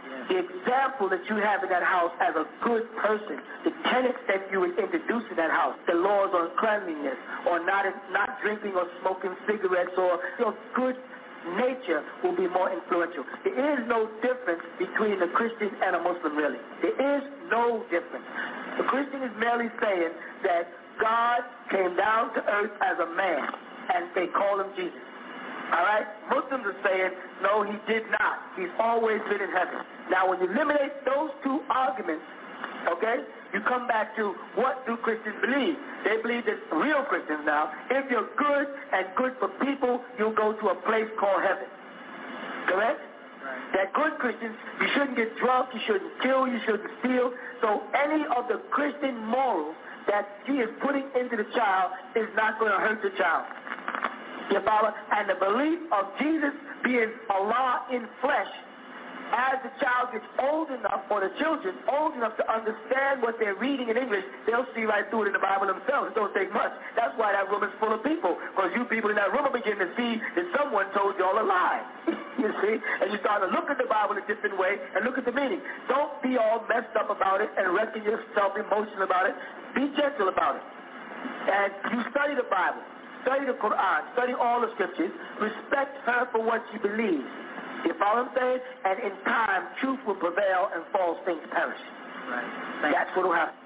E: The example that you have in that house as a good person, the tenets that you would introduce in that house, the laws on cleanliness, or not drinking or smoking cigarettes, or your good nature will be more influential. There is no difference between a Christian and a Muslim, really. There is no difference. The Christian is merely saying that God came down to earth as a man, and they call him Jesus. All right? Muslims are saying, no, he did not. He's always been in heaven. Now, when you eliminate those two arguments, okay, you come back to what do Christians believe? They believe that real Christians now, if you're good and good for people, you'll go to a place called heaven. Correct? Right. That good Christians, you shouldn't get drunk, you shouldn't kill, you shouldn't steal. So any of the Christian morals that he is putting into the child is not going to hurt the child. You follow? And the belief of Jesus being Allah in flesh, as the child gets old enough, or the children old enough to understand what they're reading in English, they'll see right through it in the Bible themselves. It don't take much. That's why that room is full of people, because you people in that room are beginning to see that someone told y'all a lie. You see? And you start to look at the Bible a different way and look at the meaning. Don't be all messed up about it and wrecking yourself emotional about it. Be gentle about it. And you study the Bible. Study the Quran, study all the scriptures, respect her for what she believes. You follow what I'm saying? And in time, truth will prevail and false things perish. Right. That's what will happen.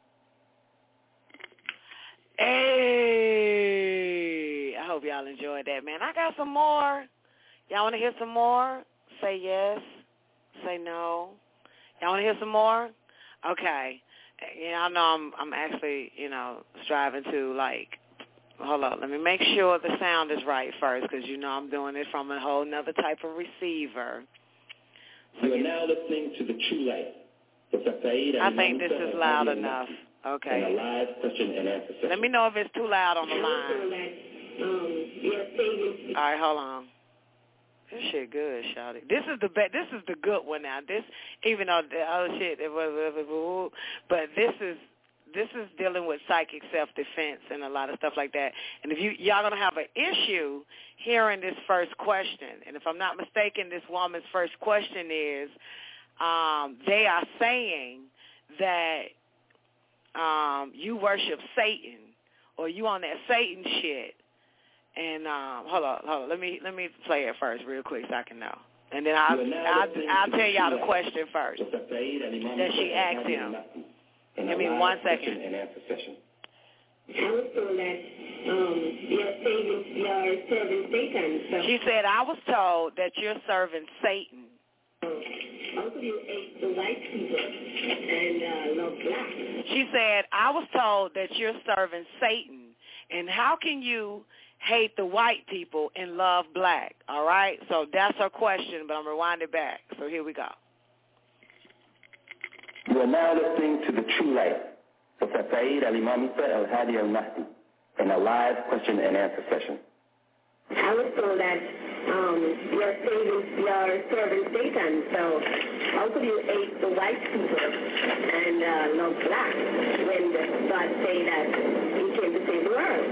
B: Hey, I hope y'all enjoyed that, man. I got some more. Y'all want to hear some more? Say yes. Say no. Y'all want to hear some more? Okay. Yeah, I know I'm actually, striving to, hold on, let me make sure the sound is right first, because I'm doing it from a whole nother type of receiver. So you are now listening to The True Light. I think this is loud enough. Okay. And a live question and answer session. Let me know if it's too loud on the line. All right, hold on. This shit good, shawty. This is the good one now. This, even though the other shit, but this is dealing with psychic self-defense and a lot of stuff like that. And if y'all going to have an issue hearing this first question, and if I'm not mistaken, this woman's first question is, they are saying that you worship Satan, or you on that Satan shit. And hold on, let me play it first real quick so I can know. And then I'll tell y'all the question first that she asked him. Give me 1 second. And answer session. I was told that you're serving Satan. So. She said, I was told that you're serving Satan. Also, you ate the white people and love black. She said, I was told that you're serving Satan. And how can you hate the white people and love black? All right? So that's her question, but I'm going to rewind it back. So here we go.
L: You are now listening to The True Light with Saeed Al-Imam Isa Al-Hadi Al-Mahdi in a live question and answer session.
M: I was told that you're serving Satan, so how could you hate the white people and love black when God say that he came to save the world?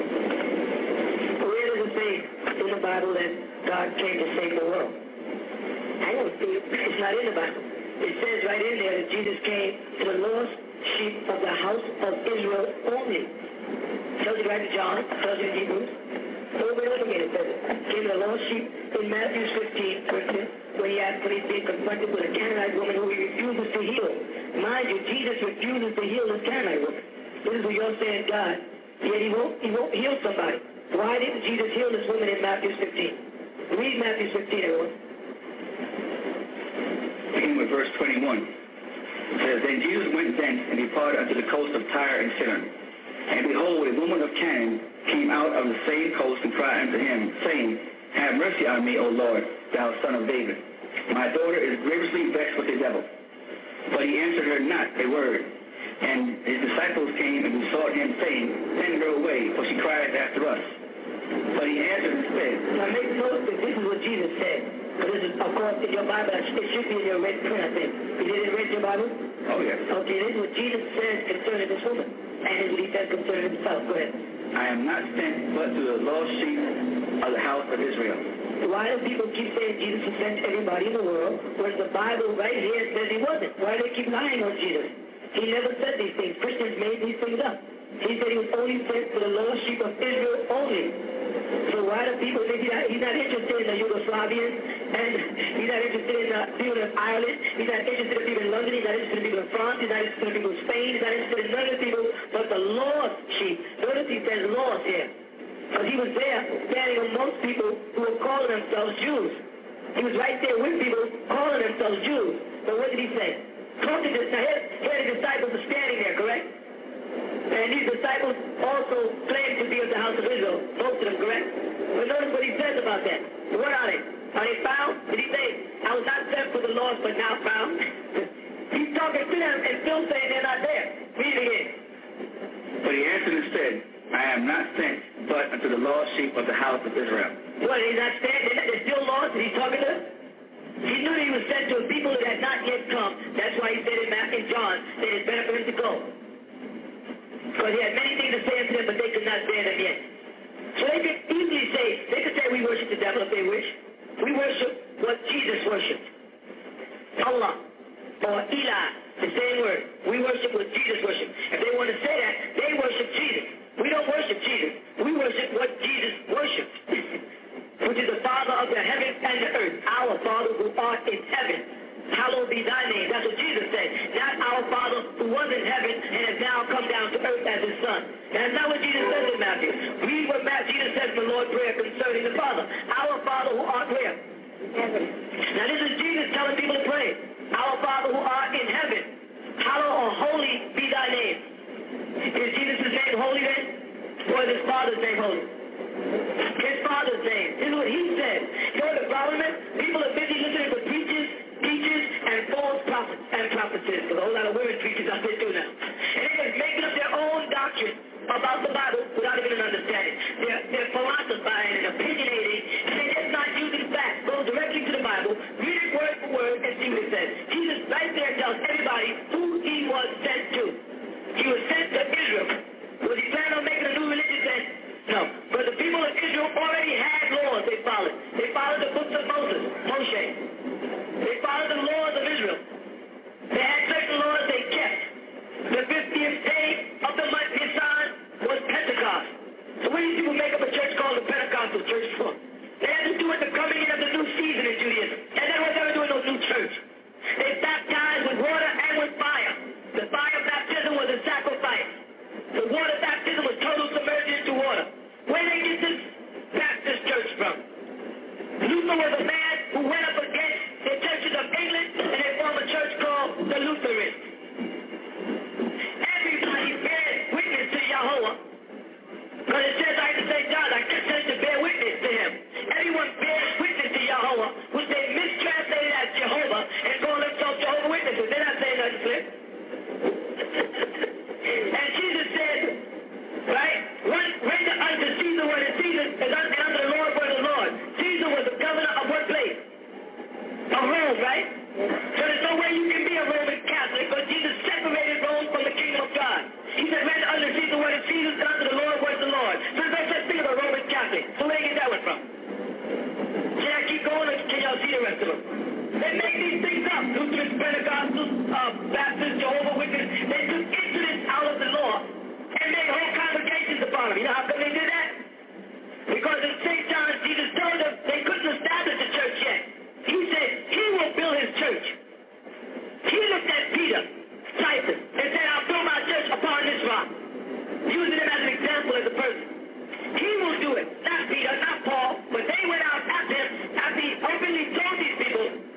M: Where does it say in the Bible that God came to save the world? I don't see it. It's not in the Bible. It says right in there that Jesus came to the lost sheep of the house of Israel only. It tells you right in John, it tells you in Hebrews. Over and over again it says it. Came to the lost sheep in Matthew 15, when he's being confronted with a Canaanite woman who he refuses to heal. Mind you, Jesus refuses to heal this Canaanite woman. This is what you're saying, God. Yet he won't heal somebody. Why didn't Jesus heal this woman in Matthew 15? Read Matthew 15, everyone.
N: Beginning with verse 21. It says, Then Jesus went thence and departed unto the coast of Tyre and Sidon. And behold, a woman of Canaan came out of the same coast and cried unto him, saying, Have mercy on me, O Lord, thou son of David. My daughter is grievously vexed with the devil. But he answered her not a word. And his disciples came and besought him, saying, Send her away, for she cried after us. But he answered and said,
M: Now make note that this is what Jesus said. This is, of course, in your Bible. It should be in your red print, I think. You didn't read your Bible?
N: Oh, yes.
M: Okay, this is what Jesus says concerning this woman. And this is what he says concerning himself. Go ahead.
N: I am not sent but to the lost sheep of the house of Israel.
M: Why do people keep saying Jesus was sent to everybody in the world, whereas the Bible right here says he wasn't? Why do they keep lying on Jesus? He never said these things. Christians made these things up. He said he was only sent for the lost sheep of Israel only. So why do people think he's not interested in the Yugoslavians, and he's not interested in the people in Ireland, he's not interested in people in London, he's not interested in people in France, he's not interested in people in Spain, he's not interested in none of the people but the lost sheep. Notice he says lost here. Because he was there standing amongst people who were calling themselves Jews. He was right there with people calling themselves Jews. But what did he say? Now here the disciples are standing there, correct? And these disciples also claim to be of the house of Israel. Most of them, correct? But notice what he says about that. What are they? Are they found? Did he say, I was not sent for the lost, but now found? He's talking to them and still saying they're not there. Read it again.
N: But he answered and said, I am not sent, but unto the lost sheep of the house of Israel.
M: What, he's not sent? They're still lost? And he's talking to them? He knew that he was sent to a people that had not yet come. That's why he said in John that it's better for him to go. Because he had many things to say unto them, but they could not bear them yet. So they could easily say, they could say we worship the devil if they wish. We worship what Jesus worshipped. Allah, or Eli, the same word. We worship what Jesus worshipped. If they want to say that, they worship Jesus. We don't worship Jesus. We worship what Jesus worshipped, which is the Father of the heavens and the earth, our Father who art in heaven. Hallowed be thy name. That's what Jesus said. Not our Father who was in heaven and has now come down to earth as his Son. That's not what Jesus says in Matthew. Read what Jesus says in the Lord's Prayer concerning the Father. Our Father who art where? Heaven. Now this is Jesus telling people to pray. Our Father who art in heaven. Hallowed or holy be thy name. Is Jesus' name holy then? Or is his Father's name holy? His Father's name. This is what he said. You know what the problem is? People are busy listening to preachers, teachers, and false prophets and prophetesses. There's a whole lot of women preachers out there too now. And they're just making up their own doctrine about the Bible without even an understanding. They're philosophizing and opinionating, and they're just not using facts. Go directly to the Bible, read it word for word, and see what it says. Jesus right there tells everybody who he was sent to. He was sent to Israel. Was he planning on making a new religion then? No. But the people of Israel already had laws they followed. They followed the books of Moshe. They followed the laws of Israel. They had certain laws they kept. The 50th day of the month Nisan was Pentecost. So what do these people make up a church called the Pentecostal church for? They had to do with the coming in of the new season in Judaism. And that was never doing no new church. They baptized with water and with fire. The fire baptism was a sacrifice. The water baptism was total submersion into water. Where did they get this Baptist church from? Luther was a man who went up against the churches of England, and they formed a church called the Lutherans. Everybody bears witness to Yahweh. Because it says, like to say John, I said to bear witness to him. Everyone bears witness to Yahweh, which they mistranslated as Jehovah, and call themselves Jehovah Witnesses. They're not saying nothing flip. And Jesus said, right, render unto Caesar what is Caesar, and unto the Lord what is the Lord. Caesar was the governor of what place? Of Rome, right? So there's no way you can be a Roman Catholic, but Jesus separated Rome from the kingdom of God. He said, render unto Caesar what is Caesar, and unto the Lord what is the Lord. So there's no such thing as a Roman Catholic. So where do you get that one from? Can I keep going, or can y'all see the rest of them? They make these things up. Lutherans, Pentecostals, Baptists, Jehovah Witnesses. They took incidents out of the law and made whole congregations upon them. You know how come they did that? Because in St. John, Jesus told them they couldn't establish the church yet. He said, he will build his church. He looked at Peter, Titus, and said, I'll build my church upon this rock. Using him as an example as a person. He will do it. Not Peter, not Paul, but they went out after him after he openly told these people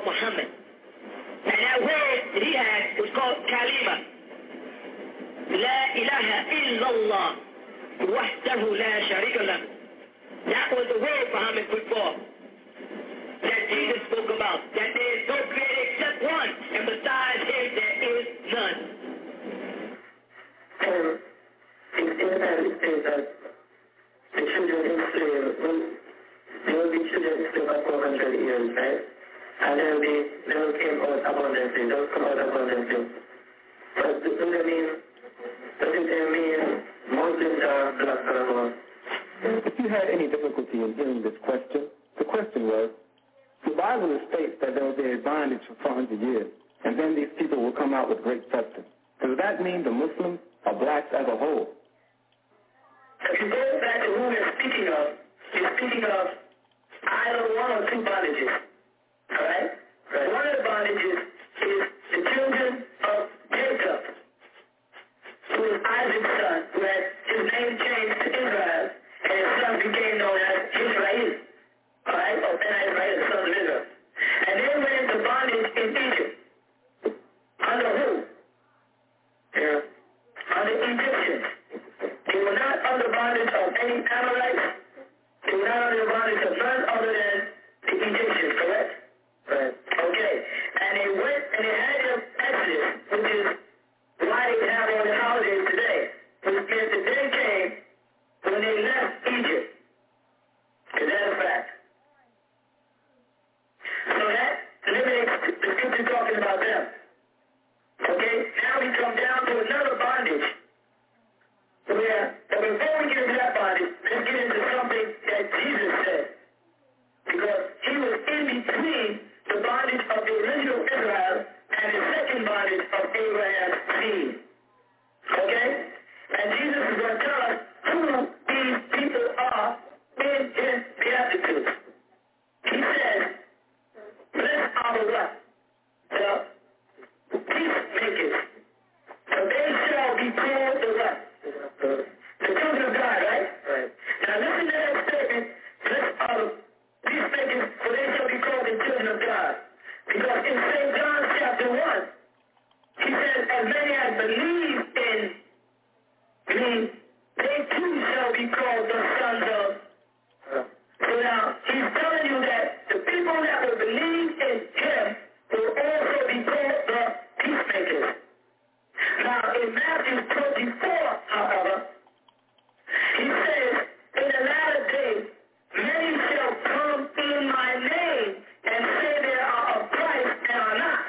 M: Muhammad. And that word that he had was called kalima. La ilaha illallah. Wahdahu la sharika lah. That was the word Muhammad put forth. That Jesus spoke about. That there is no creator except one. And besides him there is none.
H: In the Bible it says that the children enslaved will be children enslaved for 400 years, right? And then they will came out abundantly. They'll come out abundantly. But doesn't that mean Muslims are black or more?
L: If you had any difficulty in hearing this question, the question was, the Bible states that there will be a bondage for 400 years, and then these people will come out with great substance. Does that mean the Muslims are blacks as a whole?
H: If you go back to who we're speaking of, you're speaking of either one or two bondages. All right? One of the bondages is the children of Jacob, who is Isaac's son, who had his name changed to Israel, and his son became known as Israel. All right? Or Ben Israel, the son of Israel. And they went into bondage in Egypt. Under who? Yeah. Under Egyptians. They were not under bondage of any Amorites. They were not under the bondage of none other than the Egyptians, correct? Right. Okay. And they went and they had their Exodus, which is why they have all the holidays today. Which means the day came when they left Egypt. Is that a fact? So that eliminates the scripture talking about them. Okay? Now we come down to another bondage. But before we get into that bondage, let's get into something that Jesus said. Because he was in between the bondage of the original Israel and the second bondage of Abraham's seed. Okay? And Jesus is going to tell us who these people are in his Beatitudes. He says, blessed are the what? The peacemakers. For they shall be called the what? The children of God, right? Right. Now listen to that statement. Blessed are the peacemakers, for they shall be called the children of God. Because in St. John chapter 1, he says, as many as believe in me, they too shall be called the sons of. So now, he's telling you that the people that will believe in him will also be called the peacemakers. Now, in Matthew 24, however, he says, in the latter days, many shall come in my name and say they are of Christ and are not.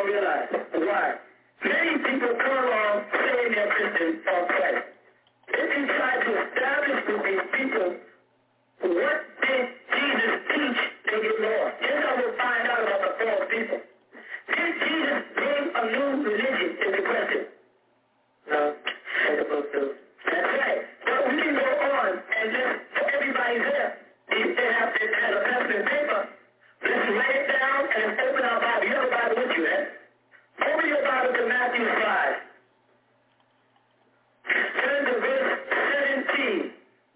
M: don't realize. Why? Many people come along saying they're Christian or Christ. If you try to establish with these people what did Jesus teach, they get lost. Here's how we'll find out about the false people. Did Jesus bring a new religion is the question. No, that's supposed to. That's right. But we can go on and just, for everybody's there, they have to have a pencil and paper. Let's write it down and let's open our Bible. You have a Bible with you, right? Open your Bible to Matthew 5. Turn to verse 17.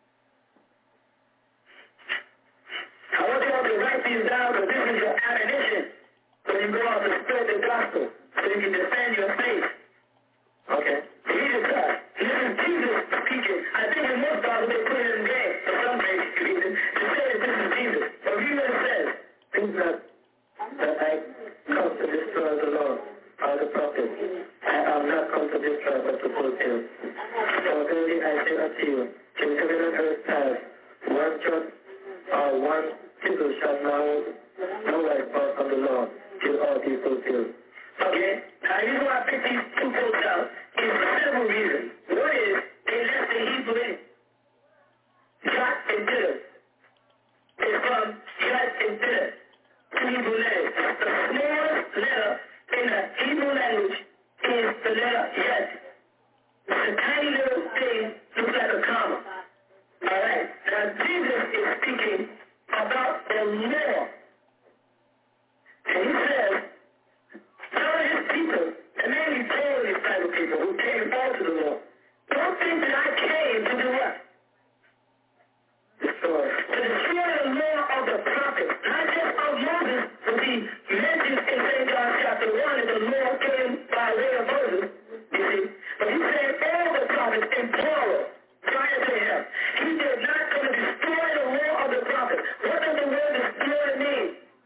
M: I want you all to write these down because this is your ammunition when you go out to spread the gospel so you can defend your faith. Okay? Read it up. This is Jesus speaking. I think in most Bibles they put it in red for some reason to say that this is Jesus. But read what it says.
H: Think not that I come to destroy the law or the prophets. I am not come to destroy but to fulfill. For verily I say unto you, till heaven and earth pass, one jot or one tittle shall no wise part from the law till all be fulfilled.
M: Okay? Now the reason why I picked these two quotes out is for several reasons. One is they left the Hebrew in it. Jot and tittle. It's from jot and tittle. Two Hebrew letters. The smallest letter in the Hebrew language is the letter yet. It's a tiny little thing, looks like a comma. Alright? Now Jesus is speaking about the law. And he says, tell his people, and mainly told his type of people who came all to the law, don't think that I came to do what?
H: Destroy.
M: To destroy the law of the prophets, not just of Moses, but he mentions in St. John chapter 1 that the law came by way of Moses, you see. But he said all the prophets in plural prior to him. He did not come to destroy the law of the prophets. What does the word destroy mean?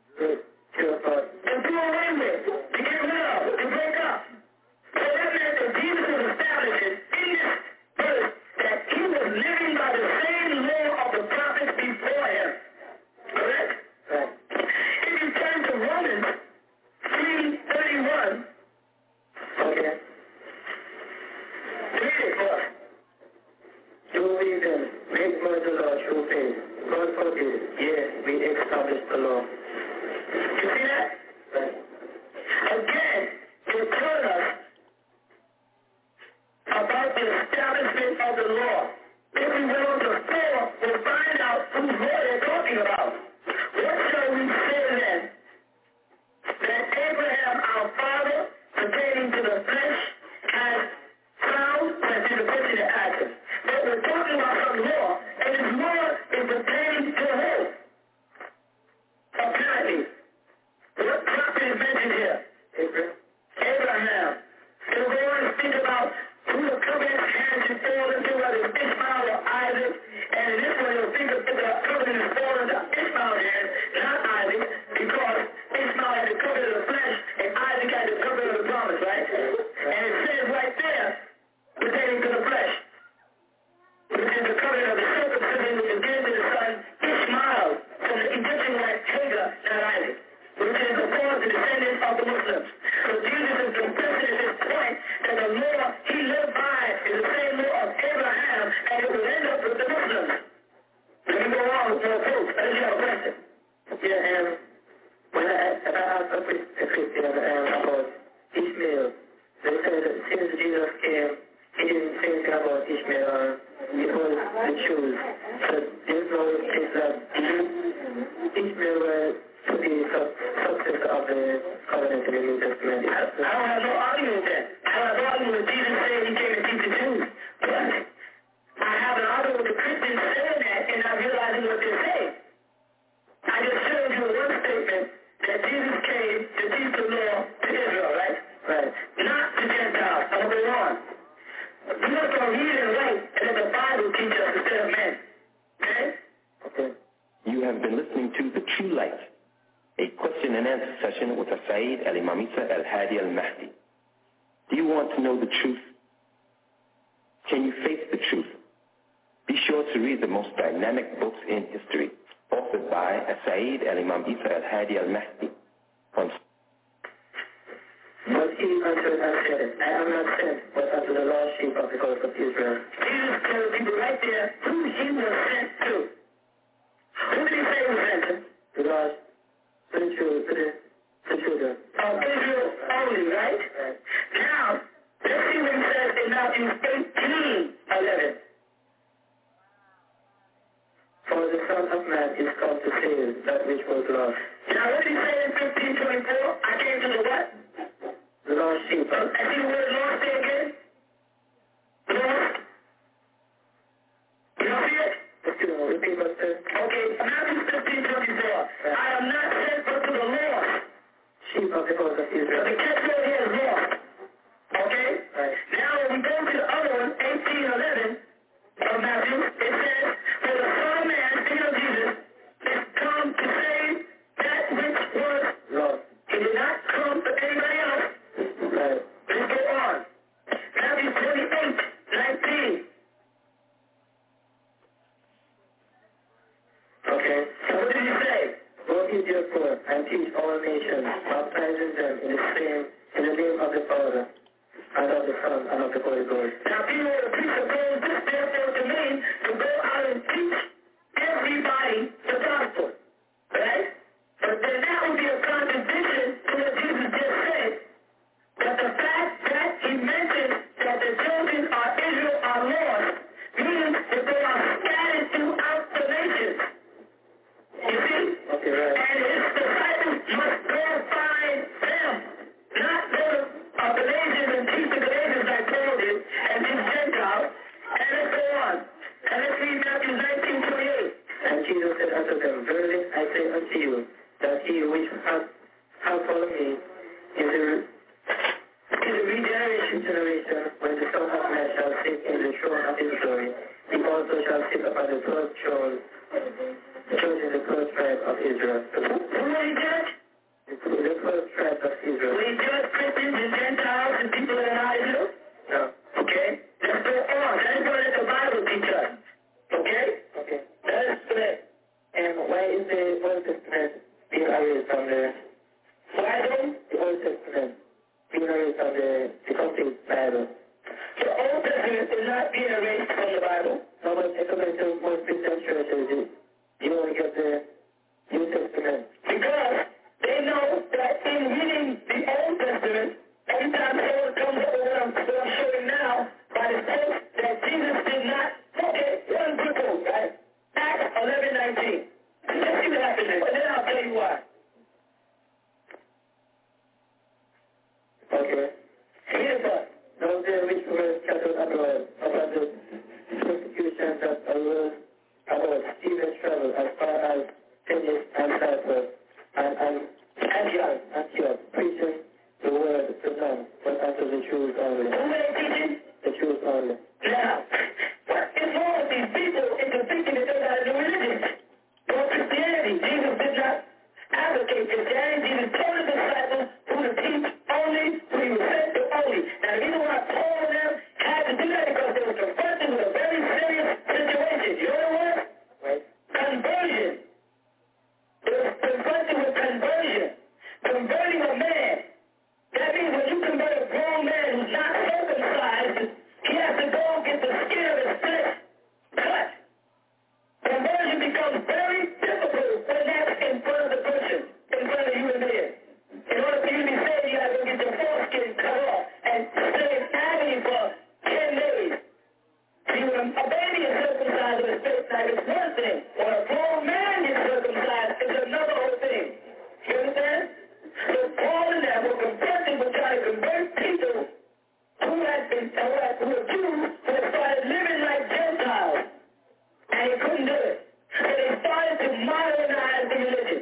M: To do away with, to get rid of, to break up. So that meant that Jesus was establishing in this verse that he was living by the same law of the prophets before him. Correct?
H: Right.
M: If you turn to Romans 3:31,
H: Okay.
M: read it for us.
H: Do we then make much of our true faith? God forbid, yes, we establish the law.
M: You see that?
H: Right.
M: Again, to tell us about the establishment of the law. If we went on to 4, we'll find out whose law they're talking about. What shall we say then? That Abraham, our father, pertaining to the flesh, has found, that's the question to ask us. But we're talking about some law, and his law is pertaining to who? Apparently. What prophet is mentioned here? Abraham. It'll go on to speak about who the covenant hand should fall into, whether it's Ishmael or Isaac. And in this one, it'll think of the covenant is falling into Ishmael's hand, not Isaac, because Ishmael had the covenant of the flesh and Isaac had the covenant of the promise, right? And it says right there, pertaining to the flesh, which is the covenant of the circumcision, which is given to the son Ishmael from the Egyptian wife Hagar, not Isaac, which is the cause the descendants of the Muslims. So Jesus is confessing at this point that the law he lived by is the same law of Abraham, and it will end up with the Muslims. Let me go on with more proof. I just have a question.
H: Yeah, when I asked a Christian about Ishmael, they said that since Jesus came, he didn't say anything about Ishmael or the Jews. So there's no case that Ishmael were to be successor of the covenant in the New Testament.
M: I don't have no argument with that. I don't have no argument with Jesus saying he came to teach the Jews. But I have an argument with the Christians saying that and not realizing what they're saying. I just showed you one statement that Jesus came to teach the law to Israel, right?
H: Right.
M: Not to Gentiles. I'm going on. We have to read and write and let the Bible teach us instead of men. Okay?
O: Okay. You have been listening to The True Light, a question and answer session with Saeed Al-Imam Isa Al-Hadi Al-Mahdi. Do you want to know the truth? Can you face the truth? Be sure to read the most dynamic books in history, authored by Saeed Al-Imam Isa Al-Hadi Al-Mahdi.
M: he answered and said, I am not sent, but unto the lost sheep of the house of Israel. Jesus tells people right there who he was sent to. Who did he say he was sent to? The lost, to the children. Of Israel only, right? Now, let's see what he says in Matthew 18:11. For the Son of Man is come to save that which was lost. Now, what did he say in 15:24? I came to the what? The lost sheep. And see the word lost there again? Lost. You don't see it? Repeat what it says. Okay, Matthew 15:24. I am not sent but to the lost sheep of the house of Israel. The catch word here is lost. Okay? Right. Now, when we go to the other one, 18:11 of Matthew, it says, for the Son of Man, speaking of Jesus, is come to save that which was lost. He did not come for anybody else. Right. Let's go on. Matthew 28:19. Okay. So what did he say? Go ye therefore and teach all nations, baptizing them in the name of the Father, and of the Son, and of the Holy Ghost. Now people will presuppose this therefore to mean to go out and teach everybody the gospel. Right? But then that would be a contradiction to what Jesus just said. But the fact that he mentioned that the children of Israel are lost means that they are scattered throughout the nations. You see? Okay, right. And his disciples must go find them, not go to Galatians and teach the Galatians like Paul did, and these Gentiles. And let's go on. And let's read Matthew 19:28. And Jesus said unto them, verily I say unto you, that he which hath followed me is a regeneration when the Son of Man shall sit in the throne of his glory. He also shall sit upon the third throne, judging the first tribe of Israel. Who will he judge? The first tribe of Israel. Will he judge Christians and Gentiles and people that are not Israel? No. Okay? Let's go on. That is what the Bible teaches us. Okay? Okay. That is correct. And why is the Old Testament being erased from the... Why though? The Old Testament being erased from the complete Bible. The Old Testament is not being erased from the Bible. No, but according to most Christian churches, you only get the New Testament. Because they know that in reading the Old Testament, every time someone comes up with what I'm showing now, by the text that Jesus did not, okay, one good quote, right? Acts 11:19. Let's see what happens there, and then I'll tell you why. Okay. Here's what. Those there which were scattered abroad about the persecution that arose about Stephen's travel as far as Phoenix and Cyprus and Antioch, preaching the word to none, but unto the Jews only. Who are they teaching? The Jews only. Now, what is wrong with these people into thinking that they got a new religion? Well, Christianity, Jesus did not advocate Christianity. Jesus told the disciples who to teach only, who he was sent to only. Now, the reason why Paul and them had to do that because they were confronted with a very serious situation. You know what it was? Right. Conversion. They were confronted with conversion. Converting a man. That means when you convert a grown man who's not circumcised, he has to go get the skin of his flesh cut. Conversion becomes very difficult when that's in front of the person, in front of the human being. In order for you to be saved, you have to go get your foreskin cut off and stay in agony for 10 days. See, when a baby is circumcised in a space like it's one thing. When a grown man is circumcised, it's another whole thing. You understand? So Paul and them were confronted with trying to convert people who were Jews who had started living like Gentiles. And they couldn't do it. So they started to modernize the religion.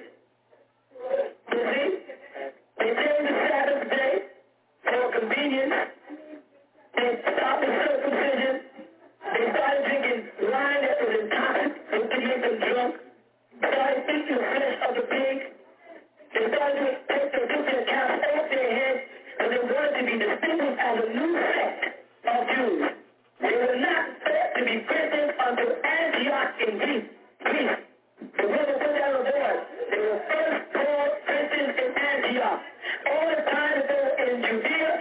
M: You see? They changed the Sabbath day for convenience. They stopped the circumcision. They started drinking wine that was intoxicant, which could make them drunk. Started eating the flesh of the pig. They started to take their caps off their head, and they wanted to be distinguished as a new sect of Jews. They were not set to be Christians until Antioch in Greece. The brother put that on the board. They were first called Christians in Antioch. All the time that they were in Judea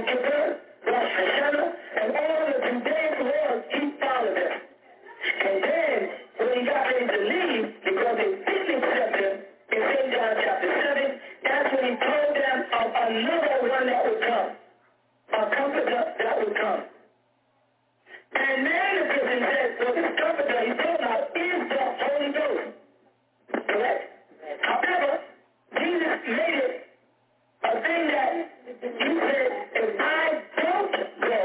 M: Kippur, Rosh Hashanah, and all the Judaic laws, he followed them. And then, when he got ready to leave, because they didn't accept him, in St. John chapter 7, that's when he told them of another one that would come, a comforter that would come. And then the person said, well, this comforter he's talking about is the Holy Ghost. Correct? However, Jesus made it a thing that he said, if I don't go,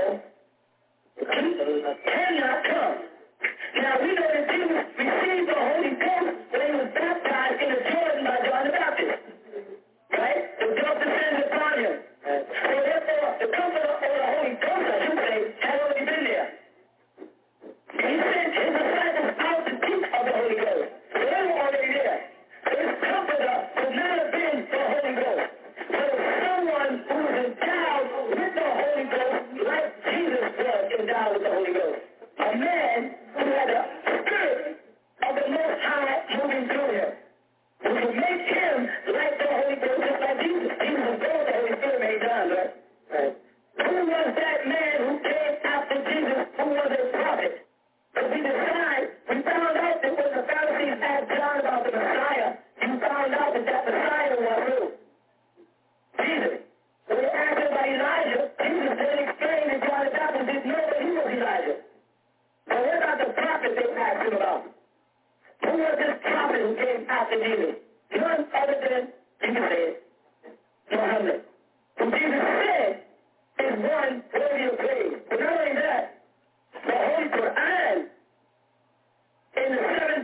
M: he cannot come. Now, we know that Jesus received the Holy Ghost when he was baptized in the Jordan by John the Baptist. Right? The dove descended upon him. So therefore, the comforter or the Holy Ghost, I should say, had already been there. He sent his disciples out to teach of the Holy Ghost. So they were already there. So this comforter could not have been the Holy Ghost. So someone who was endowed with the Holy Ghost, like Jesus was endowed with the Holy Ghost. A man who had a spirit of the Most High moving through him, which would make him like the Holy Ghost, just like Jesus. Jesus was born the Holy Spirit many times, right? Who was that man who came after Jesus, who was a prophet? Because we found out that when the Pharisees asked John about the Messiah, you found out that that Messiah was who? Jesus. When they asked him about Elijah, Jesus then explained that John the Baptist didn't know that he was Elijah. But what about the prophet they asked him about? Who was this prophet who came after Jesus? None other than, Jesus said, Muhammad. Who Jesus said is one worthy of praise. But not only that, the Holy Quran, in the 7th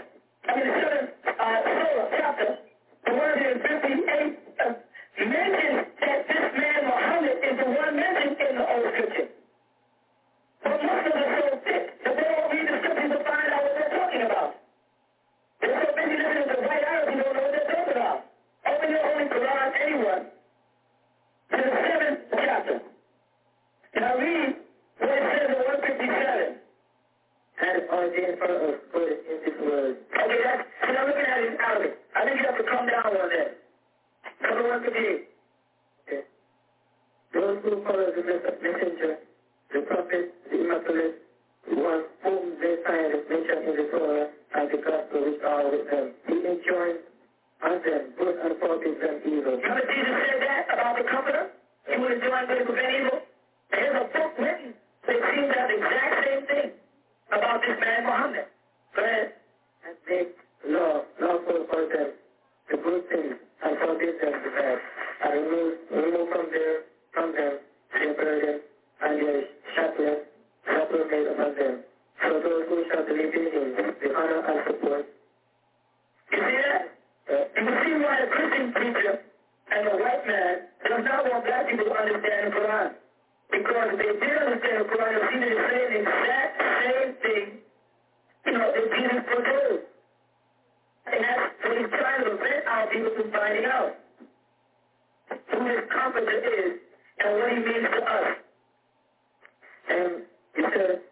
M: chapter, the 158, mentions that this man Muhammad is the one mentioned in the Old Scripture. But Muslims are so thick that they don't read the Scriptures to find out what they're talking about. They're so busy listening to white Arabs who don't know what they're talking about. Open your Holy Quran, anyone, to the 7th chapter. Now read what it says in 157.
H: Had it already in front of us, put it in this word.
M: Okay, so I'm looking at it in Arabic. I think you have to come down one day. Come to 158.
H: Okay. Those who follow the messenger, the prophet, the immaculate, the one whom they find mentioned in the Torah and the gospel which are with them. He enjoins on them good and forgives them evil.
M: Remember Jesus said that about the comforter? He would enjoin good and prevent evil? There's a book written that seems to have the exact same thing about this man Muhammad. Go ahead.
H: And make lawful for them the good things and forgive them the bad, and remove from them their burden and their shackles made upon them. So those who shall believe in him, the honor and support.
M: You see that? You can see why a Christian preacher and a white man does not want black people to understand the Quran. Because if they did understand the Quran, you'll see that it's saying the exact same thing, that Jesus foretold. And that's what he's trying to prevent our people from finding out. Who this comforter is and what he means to us.
H: And you said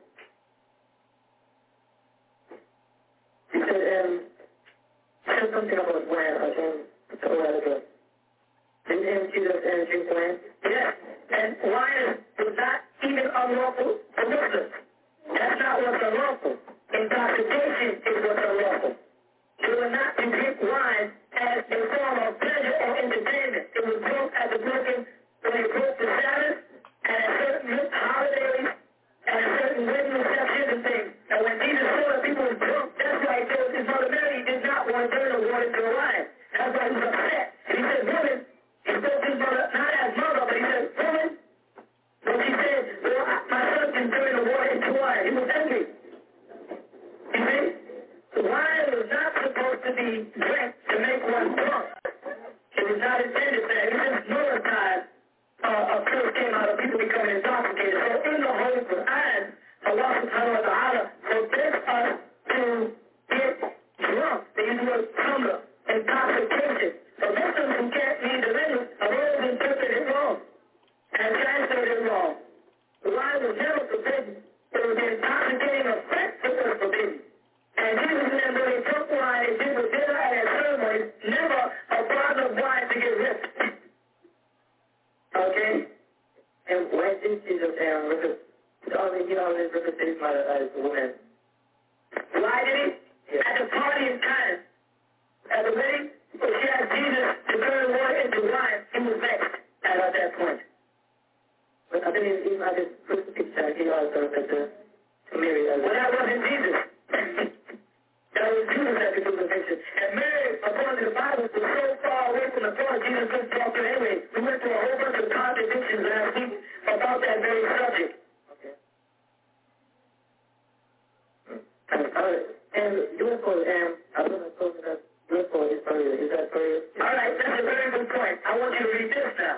H: something about wine, I think, a while ago. Didn't Jesus drink wine?
M: Yes, and wine is not even unlawful for Muslims. That's not what's unlawful. Intoxication is what's unlawful. You are not to drink wine as a form of pleasure or entertainment. It was drunk at the broken, when they broke the Sabbath, and at certain holidays, and at certain wedding receptions and things. And when Jesus saw that people were drunk, that's why he told his mother Mary he did not want to turn the water into wine. That's why he was upset. And he said, woman, he spoke to his mother, not as mother, but he said, woman, did see the record. He always represented as a woman. Why did he? Yeah. At the party in Canaan, at the wedding, when she asked Jesus to turn water into wine, he was vexed at that point. But I think even at his crucifixion, he also referred to Mary as well. That wasn't Jesus. That was Judas at the crucifixion. And Mary, according to the Bible, was so far away from the cross, Jesus couldn't talk to her anyway. We went through a whole bunch of contradictions last week about that very subject. Okay. And UFO, I don't know if that UFO is for you. Is that for you? All right, that's a very good point. I want you to read this now.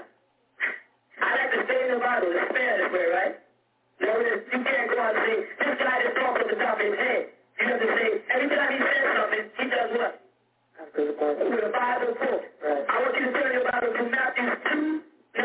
M: I like to stay in the Bible, the Spanish way, right? Notice you can't go out and say, this guy just talks at the top of his head. You have to say, every time he says something, he does what? With a Bible quote. Right. I want you to turn your Bible to Matthew 2:9.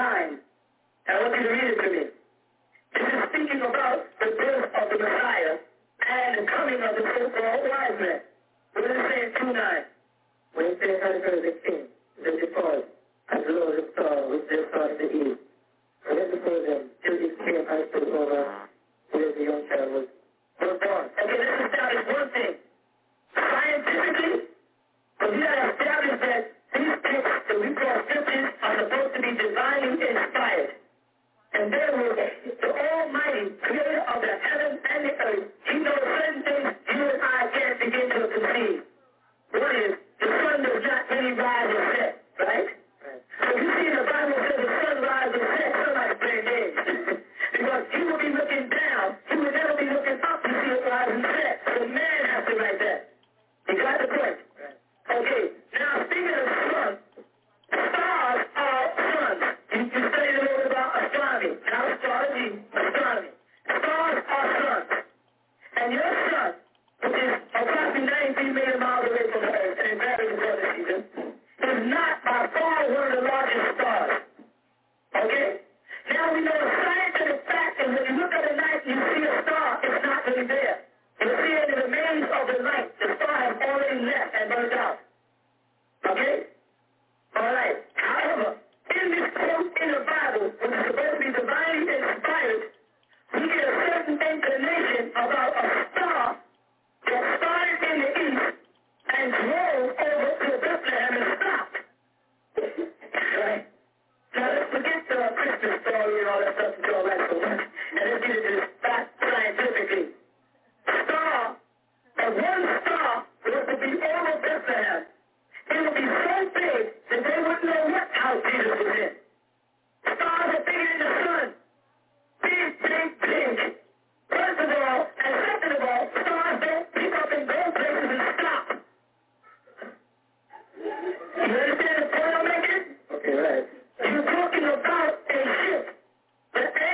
M: I want you to read it to me. This is speaking about the birth of the Messiah and the coming of the so-called wise men. What does it say in 2:9? When it says, how does it king, does it pause? As the Lord of star, which they saw in the east. So let's suppose them, till it came as to over where the young child was born. Okay, let's establish one thing. Scientifically, we have established that these texts that we call scriptures are supposed to be divinely inspired. And therefore, the Almighty, creator of the heaven and the earth, he knows certain things you and I can't begin to conceive. One is, the sun does not really rise or set, right? So you see the Bible says the sun rises or sets, somebody's playing games. Because he will be looking down, he will never be looking up to see it rise and set. So man has to write that. You got the point? Okay, now speaking of sun, stars are suns. You study a little bit about astronomy, not astrology, astronomy. Stars are suns. And your sun, which is approximately 93 million miles away from the earth, and it varies according to season, is not by far one of the largest stars. Okay? Now we know a scientific fact is when you look at the night and you see a star, it's not really there. You see it in the maze of the night. The star has already left and burned out. Okay? All right. However, in this quote in the Bible, which is supposed to be divinely inspired, we get a certain inclination about a star that started in the east and drove over to Bethlehem and stopped. Right? Now let's forget the Christmas story and all that stuff and all that so much. And let's get into this fact scientifically. One star was to be over Bethlehem. It would be so big that they wouldn't know what house Jesus was in. Stars are bigger than the sun. Big, big, big. First of all, and second of all, stars don't pick up and go places and stop. You understand the point I'm making? Okay, right. You're talking about a ship that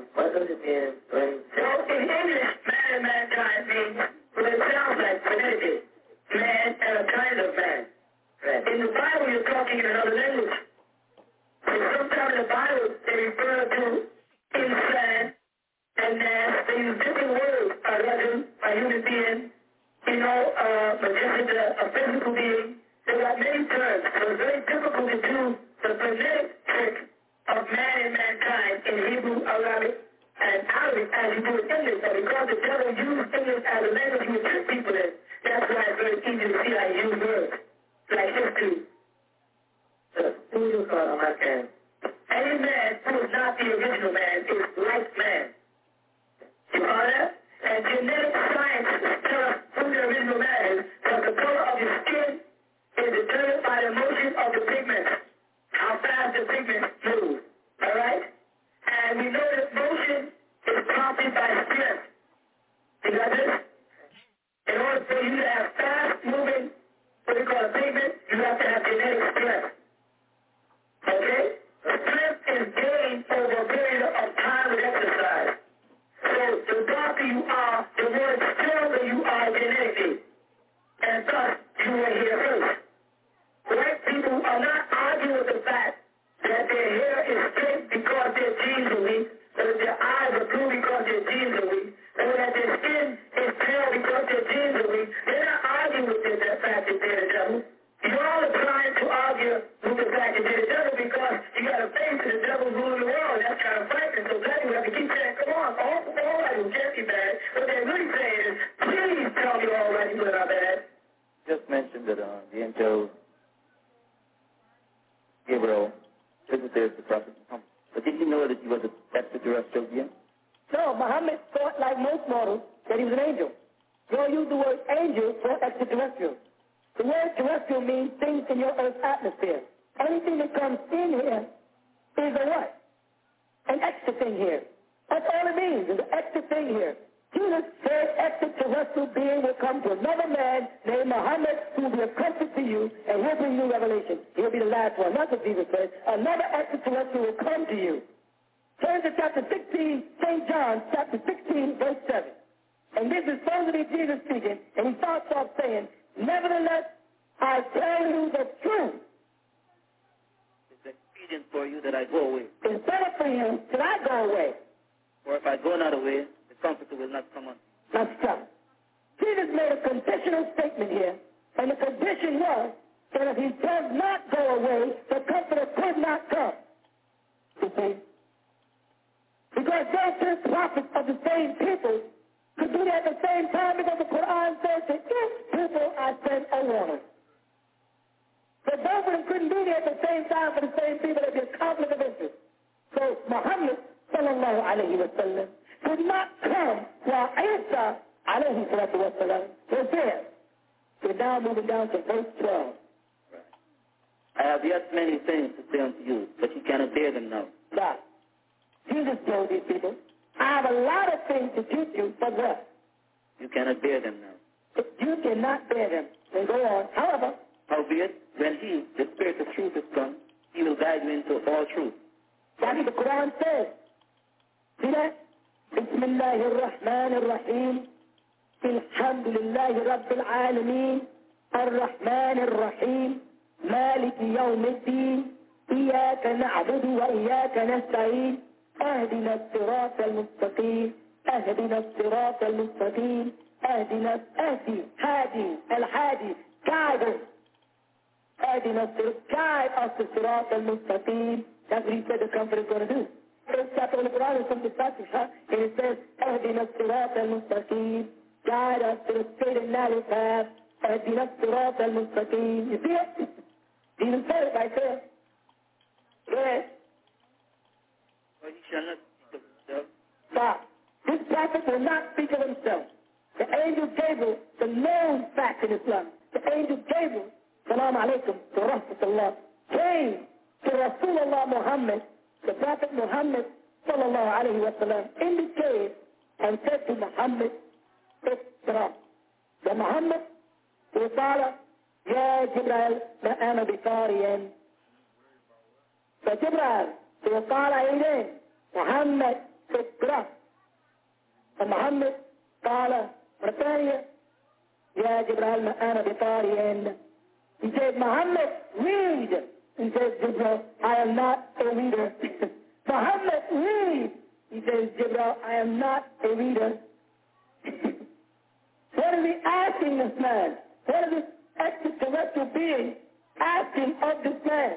M: What does it mean when... So in English, man and mankind means what it sounds like phonetically. Man and a kind of man. Right. In the Bible, you're talking in another language. So sometimes in the Bible, they refer to insan and man. They use different words. A rajul, a human being, a physical being. They got many terms. So it's very difficult to do the phonetic trick of man and mankind in Hebrew, Arabic, and Arabic as you do in English. But because the devil used English as a language you trick people in, that's why it's very easy to see how you use words. Like this too. Who you call on my man? Any man who is not the original man is like man. You follow that? And genetic science tells us who the original man is, because the color of your skin is determined by the motion of the pigments, how fast the pigments move. All right? And we know that motion is prompted by strength. You got this? In order for you to have fast moving, what we call a pigment, you have to have genetic strength. Okay? Strength is gained over a period of time with exercise. So the darker you are, the more stronger you are genetically. And thus, you are here first. White people are not arguing with the fact that their hair is straight because their genes are weak, or that their eyes are blue because their genes are weak, or that their skin is pale because their genes are weak. They're not arguing with the fact that they're the devil. You're all trying to argue with the fact that they're the devil because you got a face and the devil ruling the world. That's kind of frightening. So glad you have to keep saying, come on, all right, you can't be bad. What they're really saying is, please tell me all right, you are bad.
I: Just mentioned that the angel Gabriel visited the Prophet Muhammad. But did you know that he was an extraterrestrial being?
M: No, Muhammad thought like most mortals that he was an angel. You don't use the word angel for extraterrestrial. The word terrestrial means things in your Earth's atmosphere. Anything that comes in here is a what? An extra thing here. That's all it means, is an extra thing here. Jesus said extraterrestrial being will come to another man named Muhammad who will be a comfort to you and he'll bring you revelation. He'll be the last one. That's what Jesus said. Another extraterrestrial will come to you. Turn to chapter 16, St. John, chapter 16, verse 7. And this is supposed to be Jesus speaking, and he starts off saying, nevertheless, I tell you the truth.
I: It's expedient for you that I go away.
M: It's better for you that I go away.
I: For if I go not away, the Comforter will not come on.
M: That's right. Jesus made a conditional statement here, and the condition was that if he does not go away, the Comforter could not come. You see? Because those two prophets of the same people could do that at the same time, because the Quran says that if people are sent a warning. But both of them couldn't be there at the same time for the same people. There'd be a conflict of interest. So Muhammad, sallallahu alayhi wa sallam, could not come while Isa, alayhi salatu wa sallam, was there. So now moving down to verse 12.
I: Right. I have yet many things to say unto you, but you cannot bear them now.
M: Right. Jesus told these people, I have a lot of things to teach you, but what?
I: You cannot bear them now.
M: But you cannot bear them. Then go on. However,
I: howbeit, when he, the Spirit of truth, is come, he will guide you into all truth.
M: That's what the Quran says. See that? Bismillahir Rahmanir Rahim. Alhamdulillahi Rabbil Alameen. Ar-Rahmanir Rahim. Maliki Yawmiddin. إياك نعبد وإياك نستعين اهدنا الصراط المستقيم اهدنا الصراط المستقيم اهدنا هادي الهادي guide us اهدنا guide us the صراط المستقيم. That's what he said the Comforter is going to do. First chapter of the Quran is from the Fatiha, and it says اهدنا الصراط المستقيم, guide us to the straight and narrow path, اهدنا الصراط المستقيم. You see it? Jesus said it right there. Yes.
I: For he shall not speak of himself.
M: Stop. This prophet will not speak of himself. The angel Gabriel, the known fact in Islam, the angel Gabriel, salam alaikum wa rahmatullah, came to Rasulullah Muhammad, the Prophet Muhammad, sallallahu alayhi wa sallam, in the cave and said to Muhammad, Iqra. Ya Muhammad, Qala, Ya Jibreel, ma ana biqariyan. فجبريل وقال إليه محمد اقرأ. فمحمد قال مرة ثانية يا جبرائيل ما أنا بقارئ. He said, Muhammad, read. He says, Jibril, I am not a reader. Muhammad, read. He says, Jibril, I am not a reader. What is he asking this man? What is this extraterrestrial being asking of this man?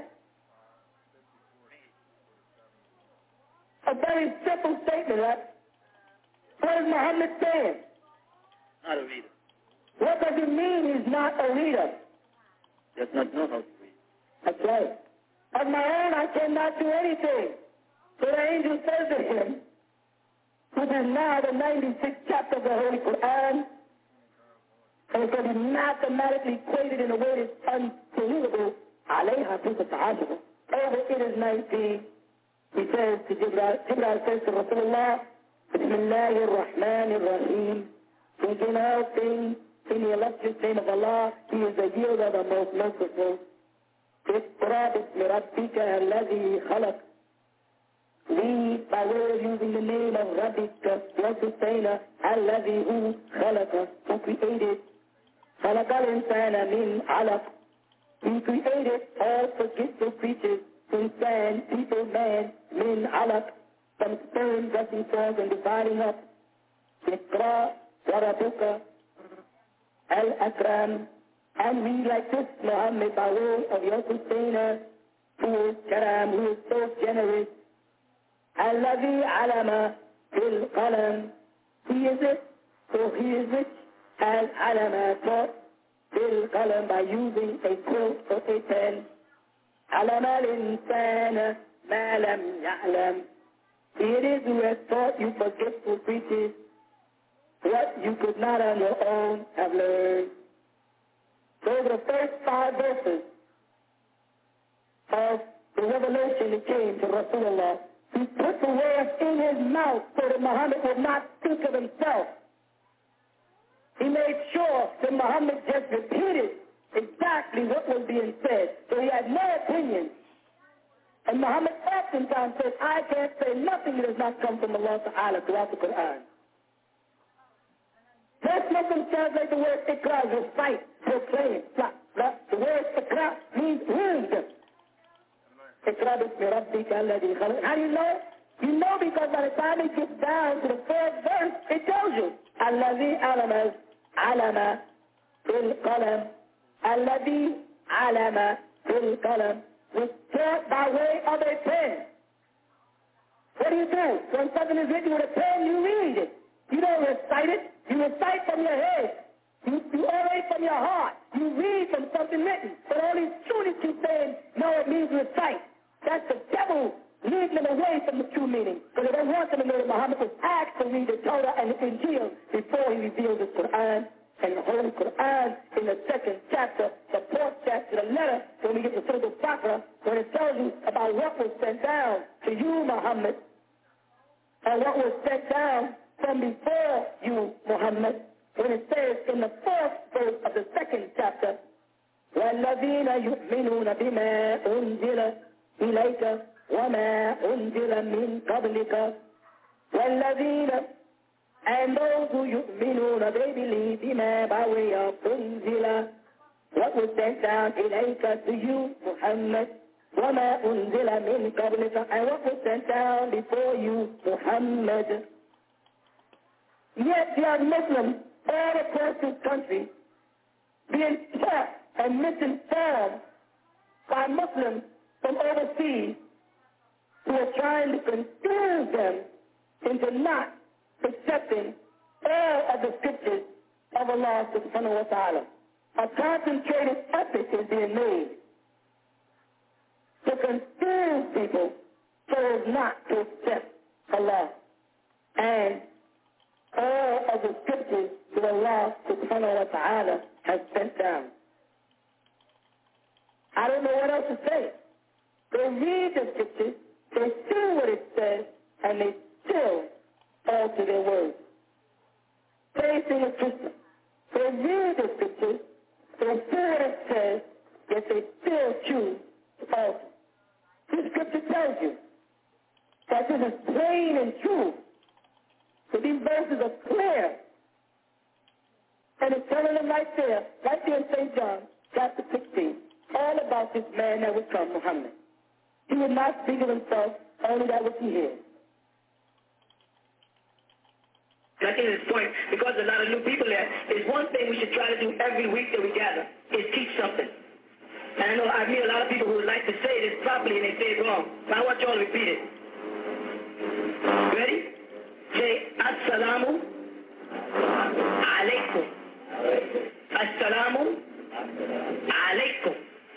M: A very simple statement, right? What is Muhammad saying?
P: Not a reader.
M: What does it mean he's not a reader?
P: Does not know how to read.
M: That's right. Of my own, I cannot do anything. So the angel says to him, which is now the 96th chapter of the Holy Quran, and it can be mathematically equated in a way that's unbelievable. Alayha tis'ata over it is 19. He says to Jibreel says to Rasulullah, Bismillahir Rahmanir Rahim, thinking all things in the illustrious name of Allah, He is the yielder, the most merciful. Iqra bismi rabbika alladhi khalaq. Read by way of using the name of Rabbika, your sustainer, alladhi who khalaqa, who created. Khalaqal insana min alaq. He created all forgetful creatures, insan, people, man, min alaq, from sperm, dressing forms, and dividing up. Iqra wa rabbuka al-akram. And read like this, Muhammad, by way of your sustainer, who is karam, who is so generous. Alladhi alama bil qalam. He is it, so he is it, as alama taught bil qalam, by using a quill or a pen. Alama al-insana ma lam ya'lam. It is who has taught you forgetful creatures what you could not on your own have learned. Those are the first 5 verses of the revelation that came to Rasulullah. He put the words in his mouth so that Muhammad would not think of himself. He made sure that Muhammad just repeated exactly what was being said. So he had no opinion. And Muhammad oftentimes says, I can't say nothing that does not come from Allah Ta'ala throughout the Quran. Most Muslims translate the word ikra as recite, proclaim. The word ikra means read. Ikra bismi rabbika alladhi khalaq. How do you know? You know because by the time it gets down to the 4th verse, it tells you. Alladhi alama bil qalam. Alladhi alama bil qalam. Was taught by way of a pen. What do? When something is written with a pen, you read it. You don't recite it. You recite from your head. You orate from your heart. You read from something written. But all these students keep saying, no, it means recite. That's the devil leading them away from the true meaning. Because they don't want them to know that Muhammad was asked to read the Torah and the Injil before he revealed the Quran. And the Holy Quran in the 2nd chapter, the 4th chapter, the letter, when we get to Surah Al-Baqarah, when it tells you about what was sent down to you, Muhammad, and what was sent down from before you, Muhammad, when it says in the 4th verse of the 2nd chapter, وَالَّذِينَ يُؤْمِنُونَ بِمَا أُنزِلَ إِلَيْكَ وَمَا أُنزِلَ مِنْ قَبْلِكَ وَالَّذِينَ, and those who yu'minuna, they believe bima, by way of unzila, what was sent down ilayka, to you, Muhammad, wama unzila min qablika, and what was sent down before you, Muhammad. Yet you have Muslims all across this country being taught and misinformed by Muslims from overseas who are trying to confuse them into not accepting all of the scriptures of Allah subhanahu wa ta'ala. A concentrated effort is being made to confuse people so as not to accept Allah and all of the scriptures that Allah subhanahu wa ta'ala has sent down. I don't know what else to say. They read the scriptures, they see what it says, and they still alter their words. Same thing is Christian. They read the scriptures, they see what it says, yet they still choose to alter. This scripture tells you, that this is plain and true. So these verses are clear. And it's telling them right there in St. John, chapter 16, all about this man that would come, Muhammad. He would not speak of himself, only that which he hears.
E: And I think at this point, because there's a lot of new people there, is one thing we should try to do every week that we gather, is teach something. And I know I meet a lot of people who would like to say this properly and they say it wrong. So I want you all to repeat it. Ready? Say, Assalamu alaikum. Assalamu alaikum.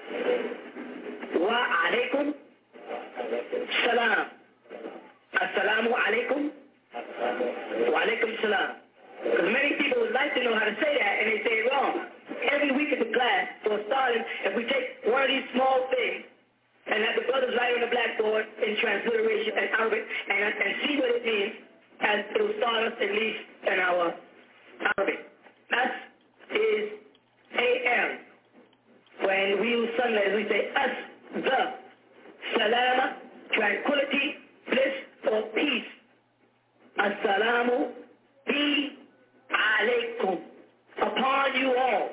E: Wa alaikum salam. Assalamu alaikum. Wa alaikum salam. Because many people would like to know how to say that and they say it wrong. Every week in the class, for starting, if we take one of these small things and have the brothers write on the blackboard in transliteration and Arabic and see what it means, and it will start us at least in our Arabic. Us is A-M. When we use sun letters, we say us, the, salama, tranquility, bliss, or peace. Assalamu bi alaykum, upon you all.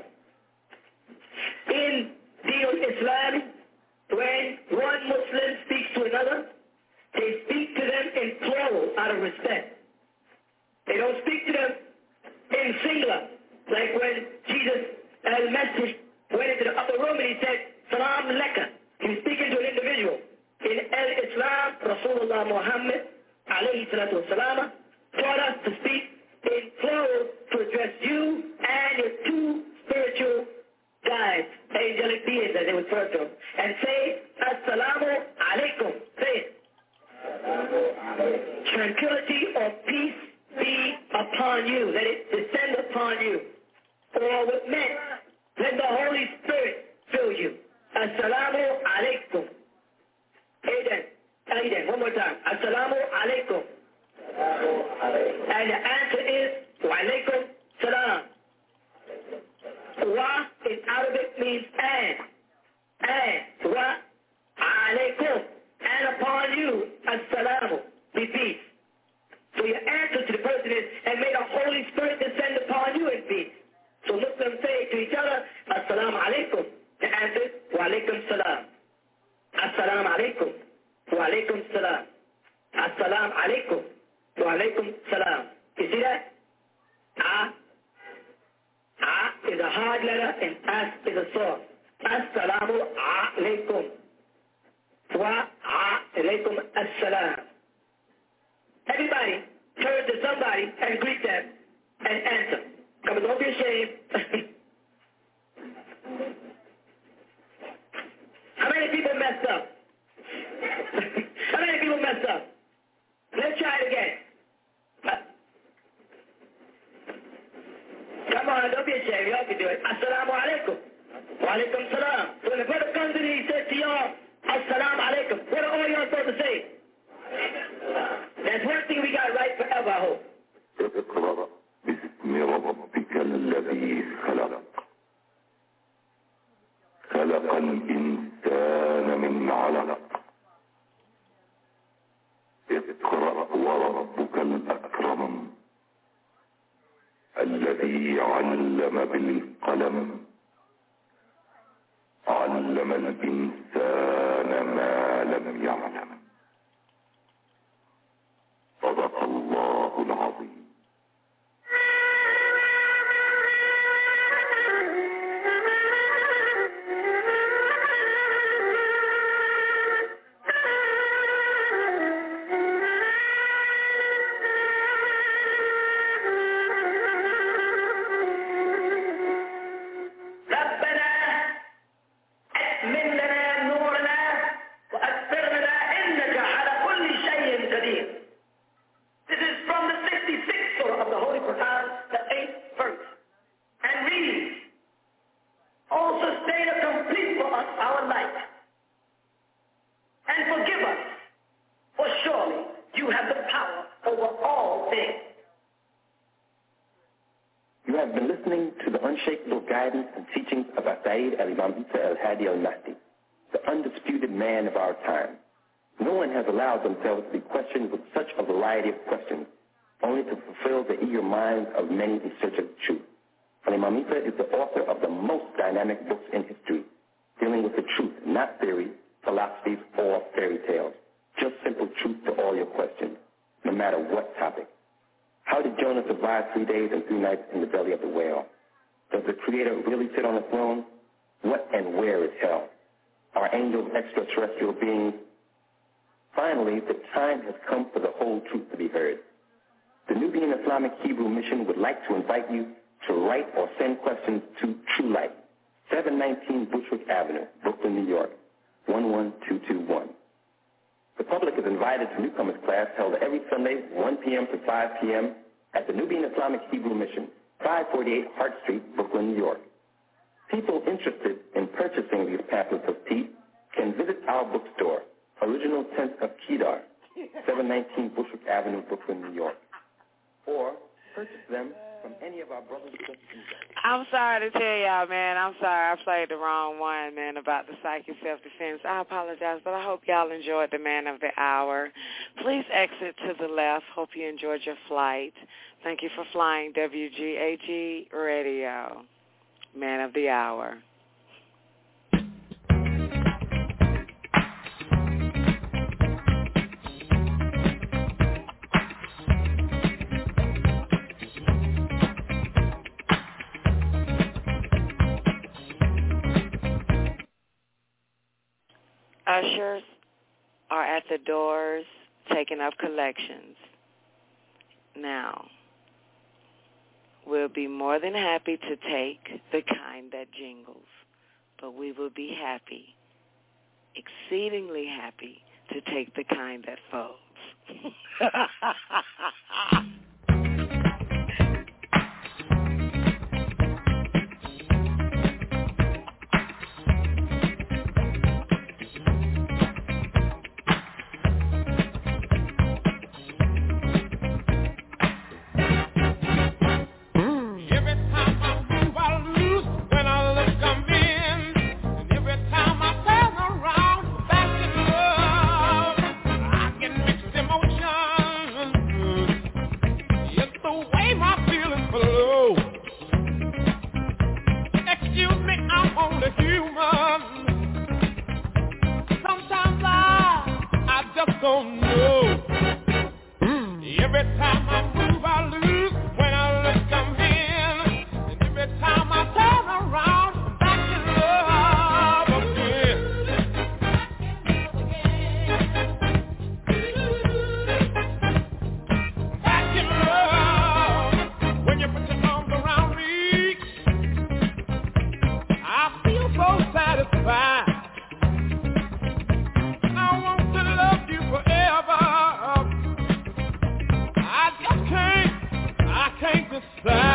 E: In Islam, when one Muslim speaks to another, they speak to them in plural out of respect. They don't speak to them in singular, like when Jesus al-Masih went into the upper room and he said, Salam laka. He was speaking to an individual. In Islam, Rasulullah Muhammad alayhi salatu wasalam taught us to speak in plural to address you and your two spiritual guides, angelic beings as they refer to them, and say, Assalamu alaikum. Say it. Tranquility or peace be upon you. Let it descend upon you. Or what meant, let the Holy Spirit fill you. Assalamu alaikum. Aiden, one more time. Assalamu alaikum. And the answer is, wa alaikum salam. Wa in Arabic means and. Wa alaikum. And upon you, assalamu, be peace. So your answer to the person is, and may the Holy Spirit descend upon you in peace. So Muslims say to each other, assalamu alaikum. The answer is, wa alaikum salam. Assalamu alaikum. Wa alaikum salam. Assalamu alaikum. Wa alaikum salam. You see that? A is a hard letter and as is a soft. Assalamu alaikum. Wa alaikum assalam. Everybody turn to somebody and greet them and answer. Come on, don't be ashamed. How many people messed up? How many people messed up? Let's try it again. Come on, don't be ashamed. Y'all can do it. Assalamu alaikum. Wa alaikum salam. So when the brother comes in and he says to y'all, Assalamu alaikum, what are all y'all supposed to say? That's one thing we got right forever, I hope.
Q: اقرأ باسم ربك الذي خلق خلق الإنسان من علق اقرأ وربك الأكرم الذي علم بالقلم علم الإنسان ما لم يعلم صدق الله العظيم. The undisputed man of our time.
O: No one has allowed themselves to be questioned with such a variety of questions, only to fulfill the eager minds of many in search of truth. Al-Imam Isa is the author of the most dynamic books in history, dealing with the truth, not theory, philosophies, or fairy tales. Just simple truth to all your questions, no matter what topic. How did Jonah survive 3 days and 3 nights in the belly of the whale? Does the Creator really sit on a throne? What and where is hell? Are angels extraterrestrial beings? Finally, the time has come for the whole truth to be heard. The Nubian Islamic Hebrew Mission would like to invite you to write or send questions to True Light, 719 Bushwick Avenue, Brooklyn, New York, 11221. The public is invited to newcomers class held every Sunday, 1 p.m. to 5 p.m. at the Nubian Islamic Hebrew Mission, 548 Hart Street, Brooklyn, New York. People interested in purchasing these pamphlets of peace can visit our bookstore, Original Tent of Kedar, 719 Bushwick Avenue, Brooklyn, New York, or purchase them from any of our brothers and sisters.
B: I'm sorry to tell y'all, man. I'm sorry. I played the wrong one, man, about the psychic self-defense. I apologize, but I hope y'all enjoyed the Man of the Hour. Please exit to the left. Hope you enjoyed your flight. Thank you for flying WGAG Radio. Man of the Hour. Ushers are at the doors taking up collections. Now, we'll be more than happy to take the kind that jingles, but we will be happy, exceedingly happy, to take the kind that folds.
R: Decide.